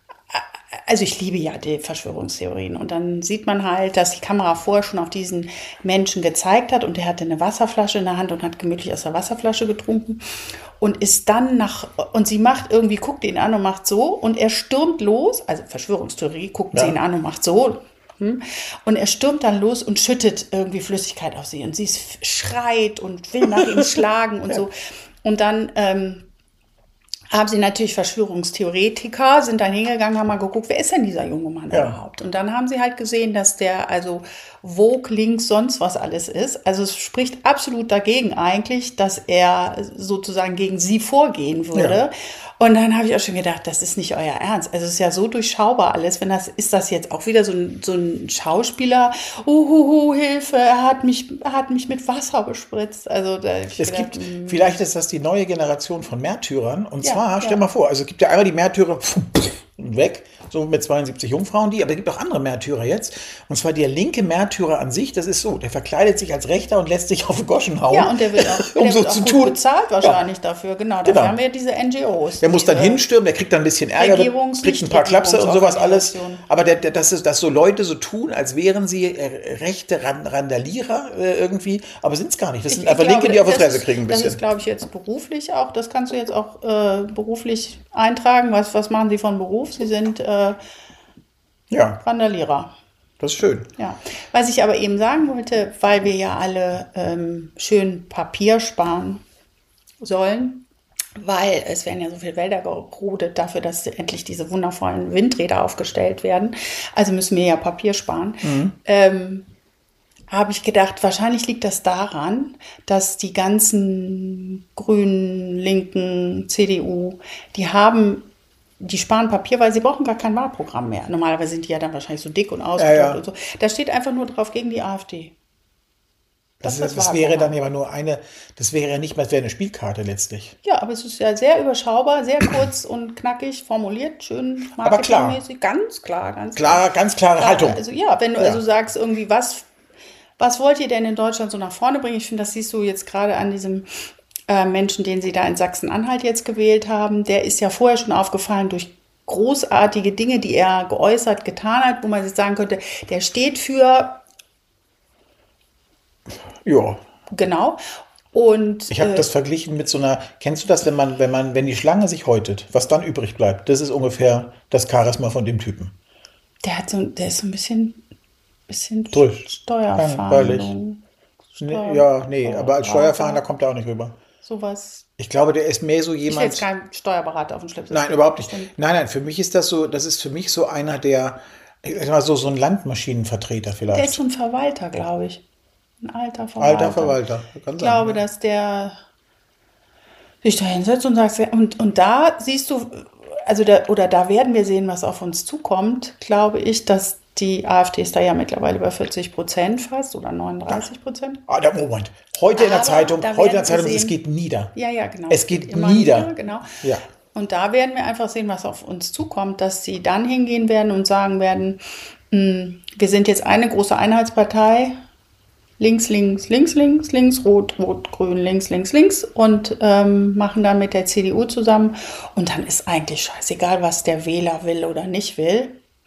also ich liebe ja die Verschwörungstheorien und dann sieht man halt, dass die Kamera vorher schon auf diesen Menschen gezeigt hat und der hatte eine Wasserflasche in der Hand und hat gemütlich aus der Wasserflasche getrunken und ist dann nach, und sie macht irgendwie, guckt ihn an und macht so und er stürmt los, also Verschwörungstheorie, guckt Ja. sie ihn an und macht so. hm, Und er stürmt dann los und schüttet irgendwie Flüssigkeit auf sie und sie ist, schreit und will nach ihm schlagen und so. Und dann ähm, haben sie natürlich Verschwörungstheoretiker, sind dann hingegangen, haben mal geguckt, wer ist denn dieser junge Mann Ja. überhaupt? Und dann haben sie halt gesehen, dass der also Vogue, links, sonst was alles ist. Also es spricht absolut dagegen eigentlich, dass er sozusagen gegen sie vorgehen würde. Ja. Und dann habe ich auch schon gedacht, das ist nicht euer Ernst. Also es ist ja so durchschaubar alles. Wenn das, ist das jetzt auch wieder so ein, so ein Schauspieler, uhuhu, Hilfe, er hat mich, er hat mich mit Wasser bespritzt. Also da hab ich Es gedacht, gibt, mh, vielleicht ist das die neue Generation von Märtyrern. Und Ja, zwar, stell ja. mal vor, also es gibt ja einmal die Märtyrer, Minuten weg, so mit zweiundsiebzig Jungfrauen, die, aber es gibt auch andere Märtyrer jetzt. Und zwar der linke Märtyrer an sich, das ist so, der verkleidet sich als Rechter und lässt sich auf den Goschen hauen. Ja, und der wird auch, um der so wird auch zu gut tun. bezahlt wahrscheinlich Ja. dafür. Genau, dafür Genau. haben wir diese N G Os. Der muss dann hinstürmen, der kriegt dann ein bisschen Ärger, Regierungs- kriegt ein paar Klapse und sowas alles. Regierungsorganisation. Aber der, der, dass, es, dass so Leute so tun, als wären sie äh, rechte Ran- Randalierer äh, irgendwie, aber sind es gar nicht. Das sind Ich- ich einfach Linke, glaube, die auf die das Fresse ist- kriegen ein bisschen. Das ist, glaube ich, jetzt beruflich auch. Das kannst du jetzt auch äh, beruflich eintragen. Was, was machen Sie von Beruf? Sie sind äh, Ja, Randalierer. das ist schön. Ja. Was ich aber eben sagen wollte, weil wir ja alle ähm, schön Papier sparen sollen, weil es werden ja so viele Wälder gerodet dafür, dass endlich diese wundervollen Windräder aufgestellt werden. Also müssen wir ja Papier sparen. Mhm. Ähm, habe ich gedacht, wahrscheinlich liegt das daran, dass die ganzen Grünen, Linken, C D U, die haben, die sparen Papier, weil sie brauchen gar kein Wahlprogramm mehr. Normalerweise sind die ja dann wahrscheinlich so dick und ausgedruckt Ja, ja. und so. Da steht einfach nur drauf gegen die AfD. Das, Das das, ist das wäre Wahlprogramm. dann aber nur eine, das wäre ja nicht mal, das wäre eine Spielkarte letztlich. Ja, aber es ist ja sehr überschaubar, sehr kurz und knackig formuliert, schön Aber klar. marketingmäßig, ganz klar, ganz Klar, ganz klare klar. Haltung. Also ja, wenn du Ja. also sagst irgendwie, was, was wollt ihr denn in Deutschland so nach vorne bringen? Ich finde, das siehst du jetzt gerade an diesem äh, Menschen, den sie da in Sachsen-Anhalt jetzt gewählt haben. Der ist ja vorher schon aufgefallen durch großartige Dinge, die er geäußert, getan hat, wo man jetzt sagen könnte, der steht für, Ja. genau. Und Ich habe äh, das verglichen mit so einer, kennst du das, wenn man, wenn man, wenn die Schlange sich häutet, was dann übrig bleibt? Das ist ungefähr das Charisma von dem Typen. der hat so, der ist so ein bisschen, bisschen Durch. Steuerfahndung. Nee, ja, nee, aber als Steuerfahnder kommt er auch nicht rüber. Sowas. Ich glaube, der ist mehr so Ich will jemand. jetzt keinen Steuerberater auf den Schlips. Nein, überhaupt nicht. Nein, nein, für mich ist das so, das ist für mich so einer der, ich sag mal so, so ein Landmaschinenvertreter Der vielleicht. ist so ein Verwalter, glaube ich. Ein alter Verwalter. Alter Verwalter. Kann Ich glaube, sein. dass der sich da hinsetzt und sagt, und, und da siehst du, also da, oder da werden wir sehen, was auf uns zukommt, glaube ich, dass die AfD ist da ja mittlerweile bei vierzig Prozent fast oder neununddreißig Prozent. Ah, der Moment. Heute in der Aber Zeitung, da heute in der werden wir Zeitung, es sehen- geht nieder. Ja, ja, genau. Es geht immer nieder. Genau. Ja. Und da werden wir einfach sehen, was auf uns zukommt, dass sie dann hingehen werden und sagen werden, mh, wir sind jetzt eine große Einheitspartei, links, links, links, links, links, rot, rot, grün, links, links, links und ähm, machen dann mit der C D U zusammen. Und dann ist eigentlich scheißegal, was der Wähler will oder nicht will.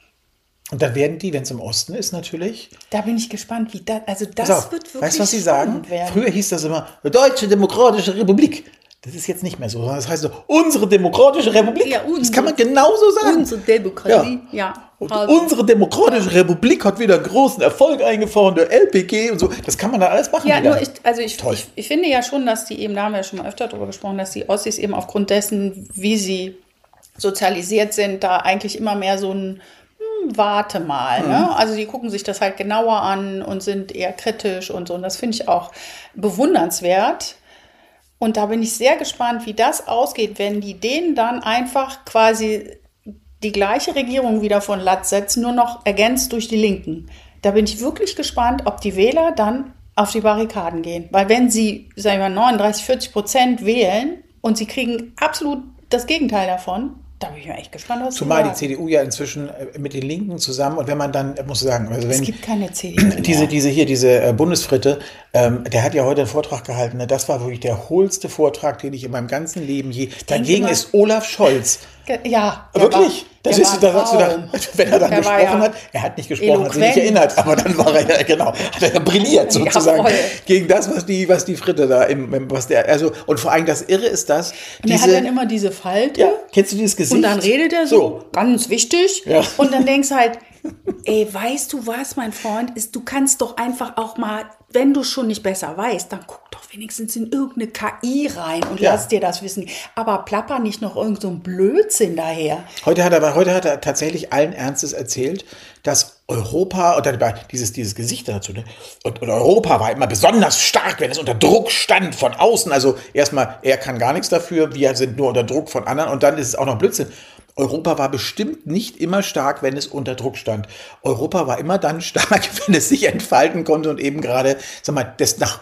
Und dann werden die, wenn es im Osten ist natürlich, Da bin ich gespannt, wie das, also das pass auf, wird wirklich weißt du, was sie sagen? spannend werden. Früher hieß das immer, Deutsche Demokratische Republik. Das ist jetzt nicht mehr so, sondern das heißt so, unsere Demokratische Republik. Ja, unsere- das kann man genauso sagen. Unsere Demokratie, ja. Und Also- unsere Demokratische Republik hat wieder einen großen Erfolg eingefahren, der L P G und so. Das kann man dann alles machen Ja, wieder. nur ich, also ich, Toll. ich, ich finde ja schon, dass die eben, da haben wir ja schon mal öfter drüber gesprochen, dass die Ossis eben aufgrund dessen, wie sie sozialisiert sind, da eigentlich immer mehr so ein hm, Warte mal. Mhm. Ne? Also die gucken sich das halt genauer an und sind eher kritisch und so. Und das finde ich auch bewundernswert. Und da bin ich sehr gespannt, wie das ausgeht, wenn die denen dann einfach quasi die gleiche Regierung wieder von Latz setzen, nur noch ergänzt durch die Linken. Da bin ich wirklich gespannt, ob die Wähler dann auf die Barrikaden gehen. Weil wenn sie, sagen wir mal, neununddreißig, vierzig Prozent wählen und sie kriegen absolut das Gegenteil davon, da bin ich mir echt gespannt, was Zumal sie die sagen. C D U ja inzwischen äh, mit den Linken zusammen und wenn man dann, äh, muss ich sagen, also Es wenn gibt keine C D U mehr. diese, diese hier, diese äh, Bundesfritte, ähm, der hat ja heute einen Vortrag gehalten, ne? Das war wirklich der hohlste Vortrag, den ich in meinem ganzen Leben je. Dagegen immer- ist Olaf Scholz. Ja, der Wirklich? War, Das der ist, war da ein sagst du da, Traum. wenn er dann Der war gesprochen ja hat, er hat nicht gesprochen, hat sich nicht eloquent. erinnert, aber dann war er ja, genau, hat er ja brilliert Ja, sozusagen voll. gegen das, was die, was die Fritte da im, im- was der, also, und vor allem das Irre ist das, Und er hat dann immer diese Falte. ja, kennst du dieses Gesicht? Und dann redet er so, So. ganz wichtig. Ja. Und dann denkst du halt, ey, weißt du was, mein Freund, ist, du kannst doch einfach auch mal, wenn du schon nicht besser weißt, dann guck doch wenigstens in irgendeine K I rein und Ja. lass dir das wissen. Aber plapper nicht noch irgend so ein Blödsinn daher. Heute hat er, aber heute hat er tatsächlich allen Ernstes erzählt, dass Europa, und dann war dieses, dieses Gesicht dazu, ne? und, und Europa war immer besonders stark, wenn es unter Druck stand von außen. Also erstmal, er kann gar nichts dafür, wir sind nur unter Druck von anderen und dann ist es auch noch Blödsinn. Europa war bestimmt nicht immer stark, wenn es unter Druck stand. Europa war immer dann stark, wenn es sich entfalten konnte und eben gerade, sag mal, das nach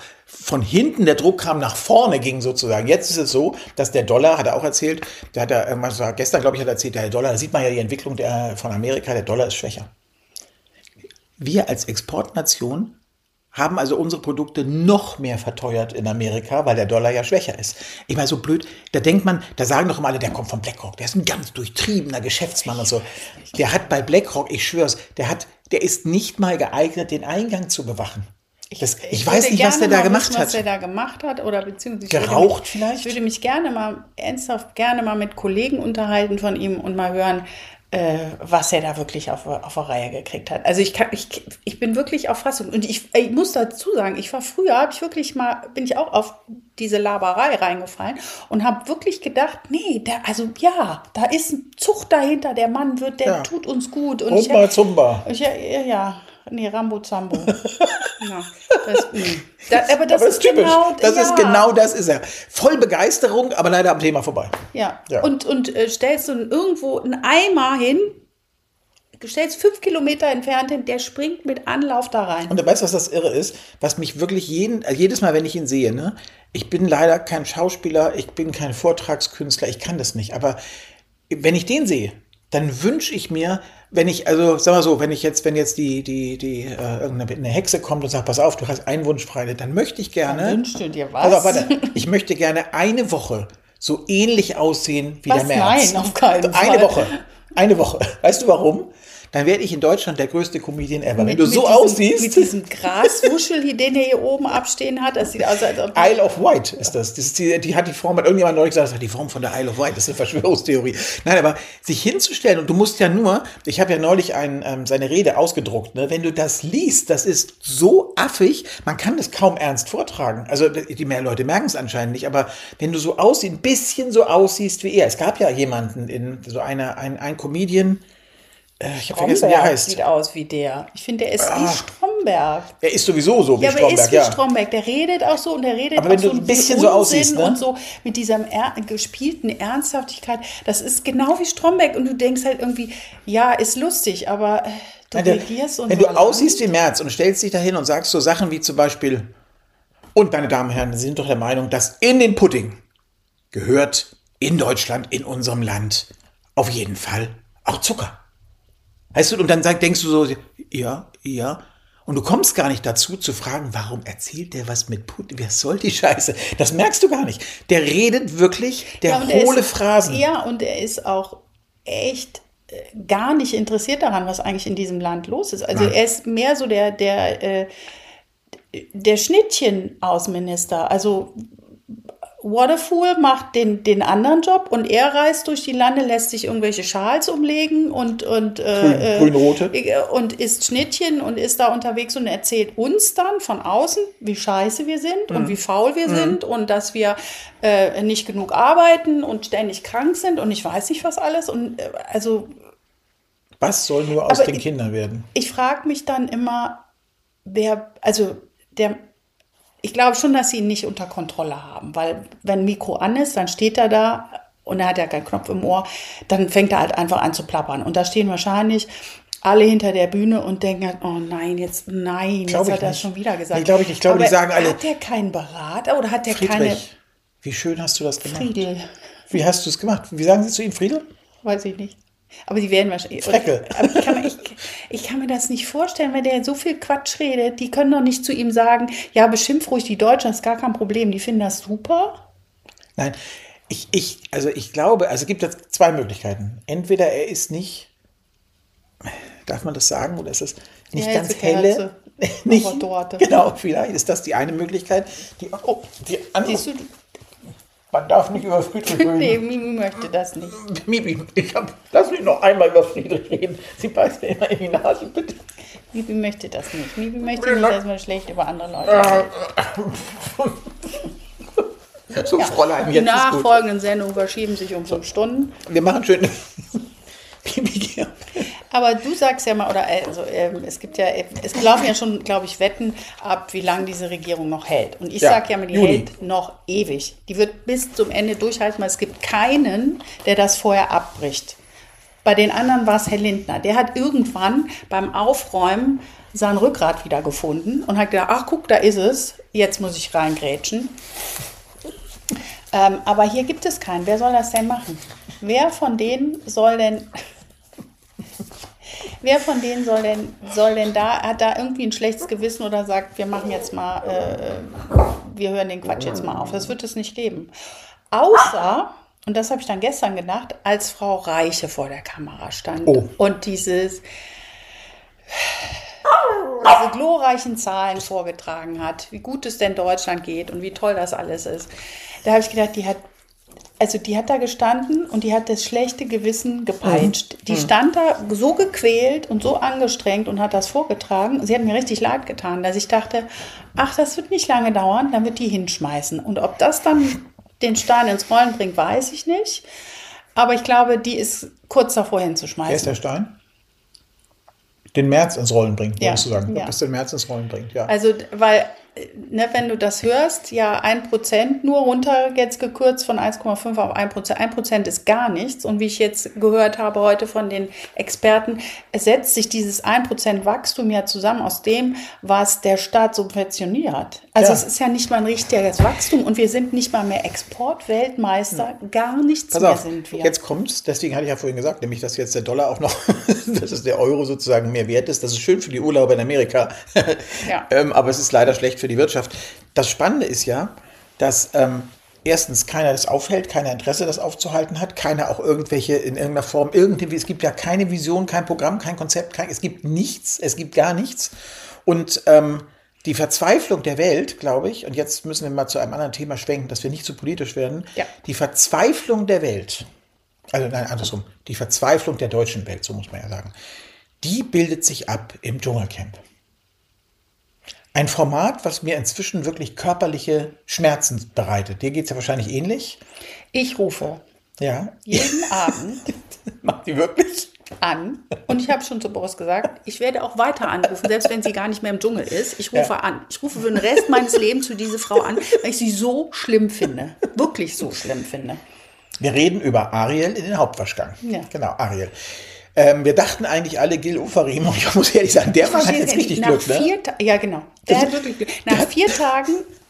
von hinten der Druck kam, nach vorne ging sozusagen. Jetzt ist es so, dass der Dollar, hat er auch erzählt, der hat er, äh, gestern glaube ich hat er erzählt, der Dollar, da sieht man ja die Entwicklung der, von Amerika, der Dollar ist schwächer. Wir als Exportnation haben also unsere Produkte noch mehr verteuert in Amerika, weil der Dollar ja schwächer ist. Ich meine, so blöd, da denkt man, da sagen doch immer alle, der kommt von BlackRock, der ist ein ganz durchtriebener Geschäftsmann und so. Der hat bei BlackRock, ich schwör's, der hat, der ist nicht mal geeignet, den Eingang zu bewachen. Das, ich, ich weiß nicht, was der da gemacht wissen, hat. Was er da gemacht hat oder beziehungsweise geraucht mich, vielleicht. Ich würde mich gerne mal ernsthaft gerne mal mit Kollegen unterhalten von ihm und mal hören, äh, was er da wirklich auf, auf der Reihe gekriegt hat. Also ich kann, ich, ich bin wirklich auf Fassung und ich, ich muss dazu sagen, ich war früher, habe ich wirklich mal, bin ich auch auf diese Laberei reingefallen und habe wirklich gedacht, nee, der, also ja, da ist ein Zucht dahinter, der Mann wird, der ja. tut uns gut und Rumba, Zumba. Ich, ja, ja. Nee, Rambo Zambo. ja, das, das, aber das, aber ist, ist typisch. Genau, das ja. ist genau das ist er. Voll Begeisterung, aber leider am Thema vorbei. Ja, ja. und, und äh, stellst du irgendwo einen Eimer hin, stellst fünf Kilometer entfernt hin, der springt mit Anlauf da rein. Und du weißt, was das Irre ist? Was mich wirklich jeden, also jedes Mal, wenn ich ihn sehe, ne? Ich bin leider kein Schauspieler, ich bin kein Vortragskünstler, ich kann das nicht. Aber wenn ich den sehe, dann wünsche ich mir, wenn ich, also sag mal so, wenn ich jetzt, wenn jetzt die, die, die, äh, irgendeine Hexe kommt und sagt, pass auf, du hast einen Wunsch frei, dann möchte ich gerne. Dann wünschst du dir was? Also, warte, ich möchte gerne eine Woche so ähnlich aussehen wie was? der Merz. Nein, auf keinen Fall. Eine Woche. Eine Woche. Weißt du warum? Dann werde ich in Deutschland der größte Comedian ever. Wenn mit, du so diesem, aussiehst. Mit diesem Graswuschel, den er hier oben abstehen hat. Das sieht aus, als ob Isle of Wight ist das. das ist die, die hat die Form, hat irgendjemand neulich gesagt, das hat die Form von der Isle of Wight. Das ist eine Verschwörungstheorie. Nein, aber sich hinzustellen, und du musst ja nur, ich habe ja neulich ein, ähm, seine Rede ausgedruckt, ne? Wenn du das liest, das ist so affig, man kann das kaum ernst vortragen. Also die mehr Leute merken es anscheinend nicht, aber wenn du so aussiehst, ein bisschen so aussiehst wie er. Es gab ja jemanden, in so einer, ein, ein Comedian, ich habe vergessen, wie er heißt. Sieht aus wie der. Ich finde, der ist ah, wie Stromberg. Er ist sowieso so wie ja, Stromberg. Aber er ist wie ja, Stromberg. Der redet auch so und der redet aber wenn auch du so ein bisschen so aussiehst, ne? Und so mit dieser er- gespielten Ernsthaftigkeit. Das ist genau wie Stromberg und du denkst halt irgendwie, ja, ist lustig, aber äh, du Nein, der, reagierst und wenn so du aussiehst wie Merz und stellst dich dahin und sagst so Sachen wie zum Beispiel, und meine Damen und Herren, Sie sind doch der Meinung, dass in den Pudding gehört in Deutschland, in unserem Land, auf jeden Fall auch Zucker. Weißt du, und dann sag, denkst du so, ja, ja. Und du kommst gar nicht dazu zu fragen, warum erzählt der was mit Putin? Wer soll die Scheiße? Das merkst du gar nicht. Der redet wirklich, der ja, hohle ist, Phrasen. Ja, und er ist auch echt äh, gar nicht interessiert daran, was eigentlich in diesem Land los ist. Also Nein. er ist mehr so der, der, äh, der Schnittchen-Außenminister. Also Waterfool macht den, den anderen Job und er reist durch die Lande, lässt sich irgendwelche Schals umlegen und, und, äh, Grün, grün-rote. und isst Schnittchen und ist da unterwegs und erzählt uns dann von außen, wie scheiße wir sind mhm. und wie faul wir mhm. sind und dass wir äh, nicht genug arbeiten und ständig krank sind und ich weiß nicht was alles. Und äh, also was soll nur aus den Kindern werden? Ich, ich frage mich dann immer, wer, also der Ich glaube schon, dass sie ihn nicht unter Kontrolle haben, weil wenn Mikro an ist, dann steht er da und er hat ja keinen Knopf im Ohr, dann fängt er halt einfach an zu plappern. Und da stehen wahrscheinlich alle hinter der Bühne und denken halt, oh nein, jetzt nein, glaub jetzt hat er nicht. schon wieder gesagt. Nee, glaube ich nicht. Ich glaube, Aber die sagen alle. Hat der keinen Berater oder hat der Friedrich, keine? Wie schön hast du das gemacht? Friedel. Wie hast du es gemacht? Wie sagen sie zu ihm, Friedel? Weiß ich nicht. Aber die werden wahrscheinlich. Freckel. Aber ich kann, mir, ich, ich kann mir das nicht vorstellen, wenn der so viel Quatsch redet. Die können doch nicht zu ihm sagen, ja, beschimpf ruhig die Deutschen, das ist gar kein Problem. Die finden das super. Nein, ich, ich, also ich glaube, also es gibt jetzt zwei Möglichkeiten. Entweder er ist nicht, darf man das sagen, oder ist es nicht ja, ganz helle? Nicht, genau, vielleicht ist das die eine Möglichkeit. Die, oh, die andere. Siehst du, man darf nicht über Friedrich reden. Nee, Mimi möchte das nicht. Mimi, ich hab, lass mich noch einmal über Friedrich reden. Sie beißt mir immer in die Nase, bitte. Mimi möchte das nicht. Mimi möchte nicht, dass man schlecht über andere Leute redet. So, ja, Fräulein, jetzt die nachfolgenden Sendungen verschieben sich um fünf Stunden. Wir machen schön. Aber du sagst ja mal, oder also ähm, es gibt ja, es laufen ja schon, glaube ich, Wetten ab, wie lange diese Regierung noch hält. Und ich ja, sage ja mal, die Juni. hält noch ewig. Die wird bis zum Ende durchhalten, weil es gibt keinen, der das vorher abbricht. Bei den anderen war es Herr Lindner. Der hat irgendwann beim Aufräumen sein Rückgrat wieder gefunden und hat gedacht, ach guck, da ist es, jetzt muss ich reingrätschen. Ähm, aber hier gibt es keinen. Wer soll das denn machen? Wer von denen soll denn... Wer von denen soll denn, soll denn da, hat da irgendwie ein schlechtes Gewissen oder sagt, wir machen jetzt mal, äh, wir hören den Quatsch jetzt mal auf. Das wird es nicht geben. Außer, und das habe ich dann gestern gedacht, als Frau Reiche vor der Kamera stand oh. und dieses, diese glorreichen Zahlen vorgetragen hat, wie gut es denn Deutschland geht und wie toll das alles ist. Da habe ich gedacht, die hat Also die hat da gestanden und die hat das schlechte Gewissen gepeitscht. Mhm. Die stand da so gequält und so angestrengt und hat das vorgetragen. Sie hat mir richtig leid getan, dass ich dachte, ach, das wird nicht lange dauern, dann wird die hinschmeißen. Und ob das dann den Stein ins Rollen bringt, weiß ich nicht. Aber ich glaube, die ist kurz davor hinzuschmeißen. Wer ist der Stein? Den März ins Rollen bringt, ja. würdest du sagen. Ja. Ob das den März ins Rollen bringt, ja. Also, weil... Ne, wenn du das hörst, ja, ein Prozent nur runter jetzt gekürzt von eins Komma fünf auf ein Prozent. ein Prozent ist gar nichts. Und wie ich jetzt gehört habe heute von den Experten, es setzt sich dieses ein Prozent Wachstum ja zusammen aus dem, was der Staat subventioniert. Also ja. Es ist ja nicht mal ein richtiges Wachstum und wir sind nicht mal mehr Exportweltmeister. Ja. Gar nichts Pass mehr auf, sind wir. Jetzt kommt's, deswegen hatte ich ja vorhin gesagt, nämlich, dass jetzt der Dollar auch noch, dass es der Euro sozusagen mehr wert ist. Das ist schön für die Urlauber in Amerika. Ja. ähm, aber es ist leider schlecht für die Wirtschaft. Das Spannende ist ja, dass ähm, erstens keiner das aufhält, keiner Interesse, das aufzuhalten hat, keiner auch irgendwelche in irgendeiner Form, irgendwie, es gibt ja keine Vision, kein Programm, kein Konzept, kein, es gibt nichts, es gibt gar nichts. Und ähm, die Verzweiflung der Welt, glaube ich, und jetzt müssen wir mal zu einem anderen Thema schwenken, dass wir nicht zu politisch werden, ja. Die Verzweiflung der Welt, also nein, andersrum, die Verzweiflung der deutschen Welt, so muss man ja sagen, die bildet sich ab im Dschungelcamp. Ein Format, was mir inzwischen wirklich körperliche Schmerzen bereitet. Dir geht es ja wahrscheinlich ähnlich. Ich rufe ja. jeden Abend Macht die wirklich? an. Und ich habe schon zu Boris gesagt, ich werde auch weiter anrufen, selbst wenn sie gar nicht mehr im Dschungel ist. Ich rufe ja. an. Ich rufe für den Rest meines Lebens für diese Frau an, weil ich sie so schlimm finde. Wirklich so schlimm finde. Wir reden über Ariel in den Hauptwaschgang. Ja. Genau, Ariel. Ähm, wir dachten eigentlich alle Gil Ofarim, und ich muss ehrlich sagen, der Mann hat jetzt richtig nach Glück, vier ne? Ta- ja, genau. Der hat wirklich Glück. Nach vier Tagen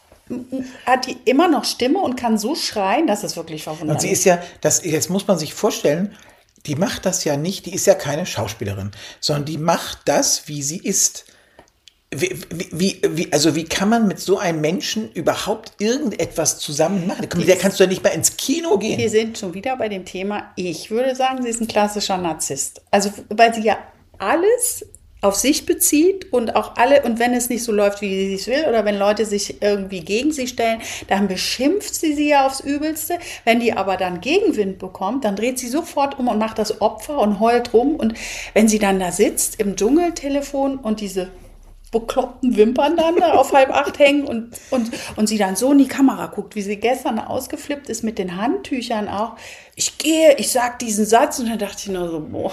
hat die immer noch Stimme und kann so schreien, das ist wirklich verwunderlich. Und sie ist ja, das, jetzt muss man sich vorstellen, die macht das ja nicht, die ist ja keine Schauspielerin, sondern die macht das, wie sie ist. Wie, wie, wie, also wie kann man mit so einem Menschen überhaupt irgendetwas zusammen machen? Mit der kannst du ja nicht mal ins Kino gehen. Wir sind schon wieder bei dem Thema, ich würde sagen, sie ist ein klassischer Narzisst. Also weil sie ja alles auf sich bezieht und auch alle, und wenn es nicht so läuft, wie sie es will, oder wenn Leute sich irgendwie gegen sie stellen, dann beschimpft sie sie ja aufs Übelste. Wenn die aber dann Gegenwind bekommt, dann dreht sie sofort um und macht das Opfer und heult rum. Und wenn sie dann da sitzt im Dschungeltelefon und diese bekloppten Wimpern dann da auf halb acht hängen und, und, und sie dann so in die Kamera guckt, wie sie gestern ausgeflippt ist mit den Handtüchern auch. Ich gehe, ich sag diesen Satz und dann dachte ich nur so, boah,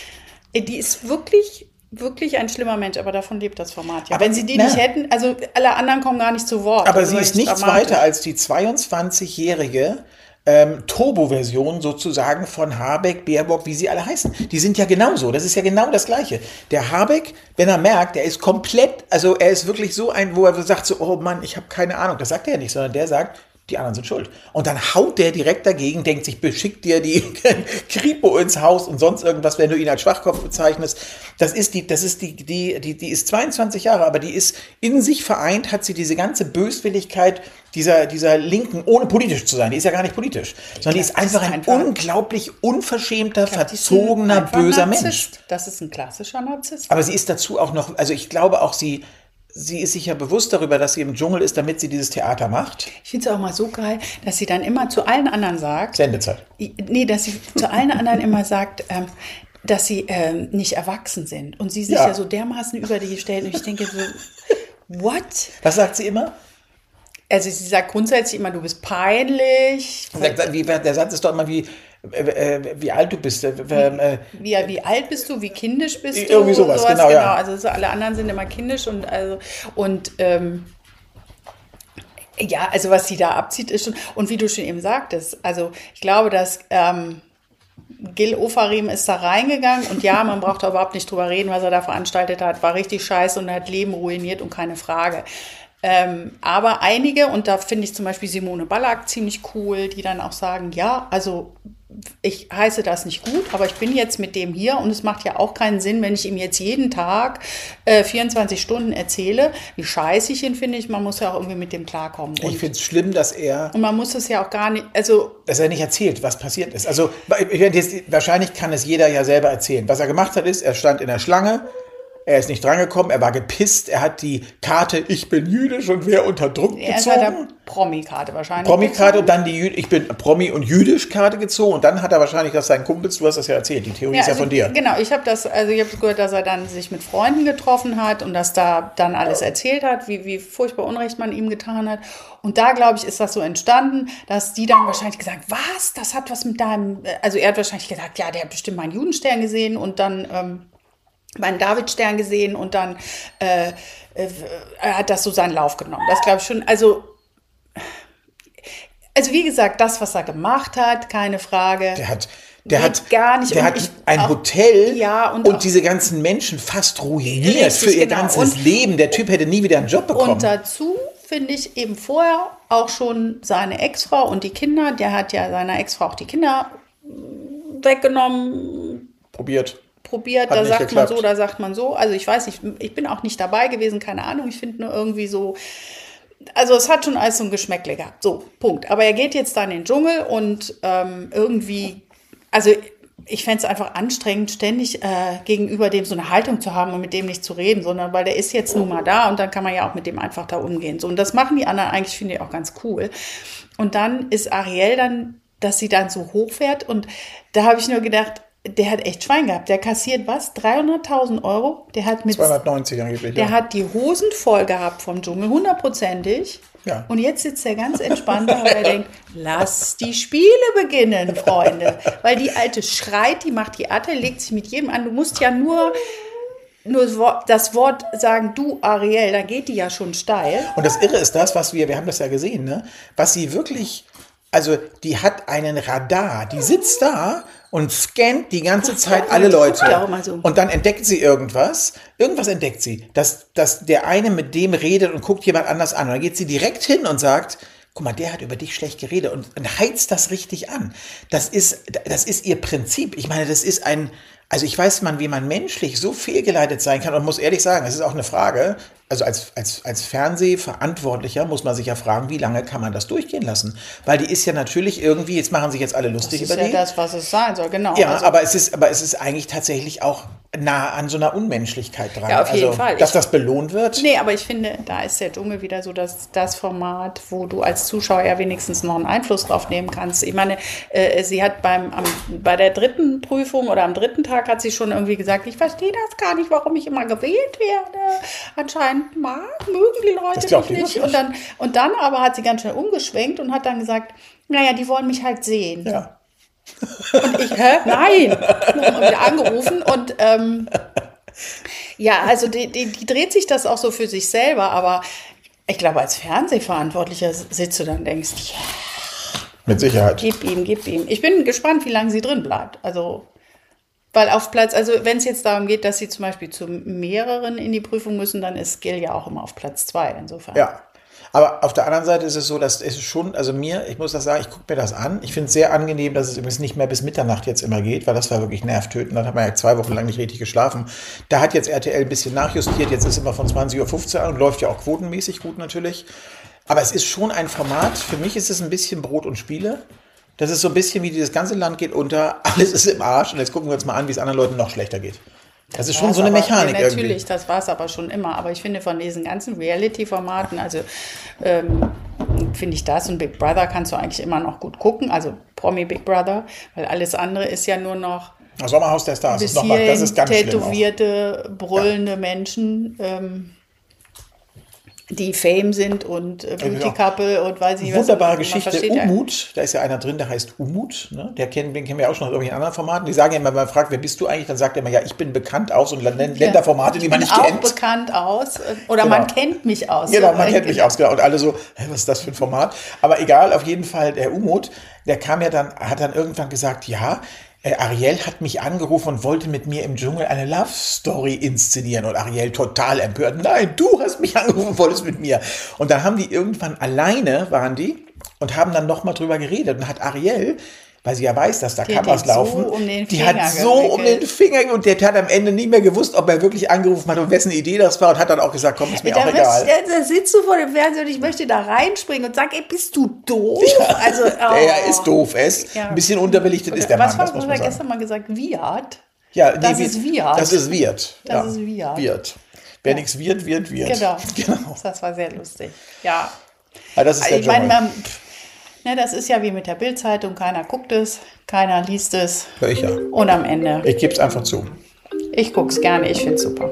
die ist wirklich, wirklich ein schlimmer Mensch, aber davon lebt das Format. Ja. Aber wenn sie die na, nicht hätten, also alle anderen kommen gar nicht zu Wort. Aber also sie ist nichts weiter als die zweiundzwanzigjährige Ähm, Turbo-Version sozusagen von Habeck, Baerbock, wie sie alle heißen. Die sind ja genauso. Das ist ja genau das Gleiche. Der Habeck, wenn er merkt, er ist komplett, also er ist wirklich so ein, wo er sagt so, oh Mann, ich habe keine Ahnung. Das sagt er ja nicht, sondern der sagt, die anderen sind schuld. Und dann haut der direkt dagegen, denkt sich, beschickt dir die Kripo ins Haus und sonst irgendwas, wenn du ihn als Schwachkopf bezeichnest. Das ist die, das ist die, die, die, die ist zweiundzwanzig Jahre, aber die ist in sich vereint, hat sie diese ganze Böswilligkeit dieser, dieser Linken, ohne politisch zu sein. Die ist ja gar nicht politisch, sondern die ist einfach ein einfach unglaublich unverschämter, glaub, verzogener, böser Narzisst. Mensch. Das ist ein klassischer Narzisst. Aber sie ist dazu auch noch, also ich glaube auch, sie Sie ist sich ja bewusst darüber, dass sie im Dschungel ist, damit sie dieses Theater macht. Ich finde es auch mal so geil, dass sie dann immer zu allen anderen sagt. Sendezeit. Nee, dass sie zu allen anderen immer sagt, ähm, dass sie ähm, nicht erwachsen sind. Und sie sich ja. ja so dermaßen über die stellt. Und ich denke so, what? Was sagt sie immer? Also sie sagt grundsätzlich immer, du bist peinlich. Sagt, wie, der Satz ist doch immer wie, äh, wie alt du bist. Äh, äh, wie, wie alt bist du, wie kindisch bist du. Irgendwie sowas, sowas genau, genau. Ja. Also so alle anderen sind immer kindisch. Und, also, und ähm, ja, also was sie da abzieht ist schon, und wie du schon eben sagtest, also ich glaube, dass ähm, Gil Ofarim ist da reingegangen und ja, man braucht da überhaupt nicht drüber reden, was er da veranstaltet hat, war richtig scheiße und er hat Leben ruiniert und keine Frage. Ähm, aber einige, und da finde ich zum Beispiel Simone Ballack ziemlich cool, die dann auch sagen, ja, also ich heiße das nicht gut, aber ich bin jetzt mit dem hier und es macht ja auch keinen Sinn, wenn ich ihm jetzt jeden Tag äh, vierundzwanzig Stunden erzähle, wie scheiße ich ihn finde ich, man muss ja auch irgendwie mit dem klarkommen. Und, ich finde es schlimm, dass er... Und man muss es ja auch gar nicht, also... Dass er nicht erzählt, was passiert ist. Also wahrscheinlich kann es jeder ja selber erzählen. Was er gemacht hat ist, er stand in der Schlange, er ist nicht drangekommen, er war gepisst, er hat die Karte "Ich bin jüdisch und wer unter Druck" gezogen. Er ist halt der Promi-Karte wahrscheinlich. Promi-Karte und dann die Jü- "Ich bin Promi und jüdisch"-Karte gezogen und dann hat er wahrscheinlich das seinen Kumpels, du hast das ja erzählt, die Theorie ja, ist ja also, von dir. Genau, ich habe das, also ich habe gehört, dass er dann sich mit Freunden getroffen hat und dass da dann alles erzählt hat, wie, wie furchtbar Unrecht man ihm getan hat. Und da, glaube ich, ist das so entstanden, dass die dann wahrscheinlich gesagt, was, das hat was mit deinem, also er hat wahrscheinlich gesagt, ja, der hat bestimmt meinen Judenstern gesehen und dann... Ähm, meinen Davidstern gesehen und dann äh, äh, er hat das so seinen Lauf genommen. Das glaube ich schon. Also, also wie gesagt, das, was er gemacht hat, keine Frage. Der hat, der hat, gar nicht. Der hat ein auch, Hotel ja, und, und diese ganzen Menschen fast ruiniert richtig, für ihr genau. ganzes und, Leben. Der Typ hätte nie wieder einen Job bekommen. Und dazu finde ich eben vorher auch schon seine Ex-Frau und die Kinder. Der hat ja seiner Ex-Frau auch die Kinder weggenommen. Probiert. probiert, Hat da sagt geklappt. man so, da sagt man so. Also ich weiß nicht, ich bin auch nicht dabei gewesen, keine Ahnung. Ich finde nur irgendwie so, also es hat schon alles so ein Geschmäckle gehabt. So, Punkt. Aber er geht jetzt da in den Dschungel und ähm, irgendwie, also ich fände es einfach anstrengend, ständig äh, gegenüber dem so eine Haltung zu haben und mit dem nicht zu reden, sondern weil der ist jetzt nun mal da und dann kann man ja auch mit dem einfach da umgehen. So, und das machen die anderen eigentlich, finde ich, auch ganz cool. Und dann ist Ariel dann, dass sie dann so hochfährt und da habe ich nur gedacht, der hat echt Schwein gehabt. Der kassiert was? dreihunderttausend Euro? Der hat mit zweihundertneunzig angeblich, Der ja. hat die Hosen voll gehabt vom Dschungel, hundertprozentig. Ja. Und jetzt sitzt er ganz entspannt da, weil er denkt, lass die Spiele beginnen, Freunde. Weil die Alte schreit, die macht die Atte, legt sich mit jedem an. Du musst ja nur, nur das Wort sagen, du Ariel, da geht die ja schon steil. Und das Irre ist das, was wir, wir haben das ja gesehen, ne? Was sie wirklich... Also die hat einen Radar, die sitzt da und scannt die ganze Zeit alle Leute. Und dann entdeckt sie irgendwas. Irgendwas entdeckt sie, dass, dass der eine mit dem redet und guckt jemand anders an. Und dann geht sie direkt hin und sagt, guck mal, der hat über dich schlecht geredet und, und heizt das richtig an. Das ist, das ist ihr Prinzip. Ich meine, das ist ein... Also ich weiß man, wie man menschlich so fehlgeleitet sein kann und muss ehrlich sagen, es ist auch eine Frage, also als, als, als Fernsehverantwortlicher muss man sich ja fragen, wie lange kann man das durchgehen lassen? Weil die ist ja natürlich irgendwie, jetzt machen sich jetzt alle lustig über die. Das ist ja das, was es sein soll, genau. Ja, also. aber, es ist, aber es ist eigentlich tatsächlich auch nah an so einer Unmenschlichkeit dran. Ja, auf jeden also, Fall. Dass ich, das belohnt wird. Nee, aber ich finde, da ist der Dschungel wieder so das, das Format, wo du als Zuschauer ja wenigstens noch einen Einfluss drauf nehmen kannst. Ich meine, äh, sie hat beim, am, bei der dritten Prüfung oder am dritten Tag hat sie schon irgendwie gesagt, ich verstehe das gar nicht, warum ich immer gewählt werde. Anscheinend mag, mögen die Leute mich nicht. Und dann, und dann aber hat sie ganz schnell umgeschwenkt und hat dann gesagt, naja, die wollen mich halt sehen. Ja. Und ich, hä? Nein! Und wieder angerufen und ähm, ja, also die, die, die dreht sich das auch so für sich selber, aber ich glaube, als Fernsehverantwortlicher sitzt du dann und denkst, yeah, mit Sicherheit. Gib ihm, gib ihm. Ich bin gespannt, wie lange sie drin bleibt. Also, weil auf Platz, also wenn es jetzt darum geht, dass sie zum Beispiel zu mehreren in die Prüfung müssen, dann ist Gil ja auch immer auf Platz zwei, insofern. Ja. Aber auf der anderen Seite ist es so, dass es schon, also mir, ich muss das sagen, ich gucke mir das an. Ich finde es sehr angenehm, dass es übrigens nicht mehr bis Mitternacht jetzt immer geht, weil das war wirklich nervtötend. Dann hat man ja zwei Wochen lang nicht richtig geschlafen. Da hat jetzt R T L ein bisschen nachjustiert. Jetzt ist immer von zwanzig Uhr fünfzehn an und läuft ja auch quotenmäßig gut natürlich. Aber es ist schon ein Format, für mich ist es ein bisschen Brot und Spiele. Das ist so ein bisschen wie dieses ganze Land geht unter, alles ist im Arsch und jetzt gucken wir uns mal an, wie es anderen Leuten noch schlechter geht. Das, das ist schon so eine Mechanik aber, ja, natürlich, irgendwie. Das war es aber schon immer. Aber ich finde von diesen ganzen Reality-Formaten, also ähm, finde ich das und Big Brother kannst du eigentlich immer noch gut gucken. Also Promi Big Brother, weil alles andere ist ja nur noch das Sommerhaus der Stars. bis Ist noch mal, das ist ganz tätowierte, brüllende ja. Menschen, ähm, die Fame sind und äh, Beauty Couple und weiß ich was. Wunderbare Geschichte. Umut, da ist ja einer drin, der heißt Umut. Ne? Der kennen, den kennen wir auch schon aus irgendwelchen anderen Formaten. Die sagen ja immer, wenn man fragt, wer bist du eigentlich, dann sagt er immer, ja, ich bin bekannt aus und Länderformate, die man nicht auch kennt. Auch bekannt aus oder genau. man kennt mich aus. Genau, man kennt mich aus. Genau. Und alle so, hä, was ist das für ein Format? Aber egal, auf jeden Fall, der Umut, der kam ja dann, hat dann irgendwann gesagt, ja, Äh, Ariel hat mich angerufen und wollte mit mir im Dschungel eine Love Story inszenieren. Und Ariel total empört. Nein, du hast mich angerufen und wolltest mit mir. Und dann haben die irgendwann alleine, waren die, und haben dann nochmal drüber geredet. Und hat Ariel, weil sie ja weiß, dass da Die Kameras hat den so laufen, um den die Finger hat so um den gewickelt. Finger und der hat am Ende nicht mehr gewusst, ob er wirklich angerufen hat und wessen Idee das war und hat dann auch gesagt, komm, ist mir Da, auch möchte, egal. da sitzt du vor dem Fernseher und ich möchte da reinspringen und sag, ey, bist du doof? Also, oh. Er ist doof, er ist Ja. ein bisschen unterbelichtet ist der Was Mann, war, das muss was man wir sagen. gestern mal gesagt? Viat? Ja, Das wie- ist Wirt. Das ist Wirt. Das ja. ist Wirt. Wirt. Wer nichts wird, wird, wird. Genau. genau. Das war sehr lustig. Ja. Ja, das ist Also der ich meine, Dschungel. man, pff, ne, das ist ja wie mit der Bild-Zeitung. Keiner guckt es, keiner liest es. Ja, ich ja. Und am Ende, Ich gebe es einfach zu. ich gucke es gerne, ich finde es super.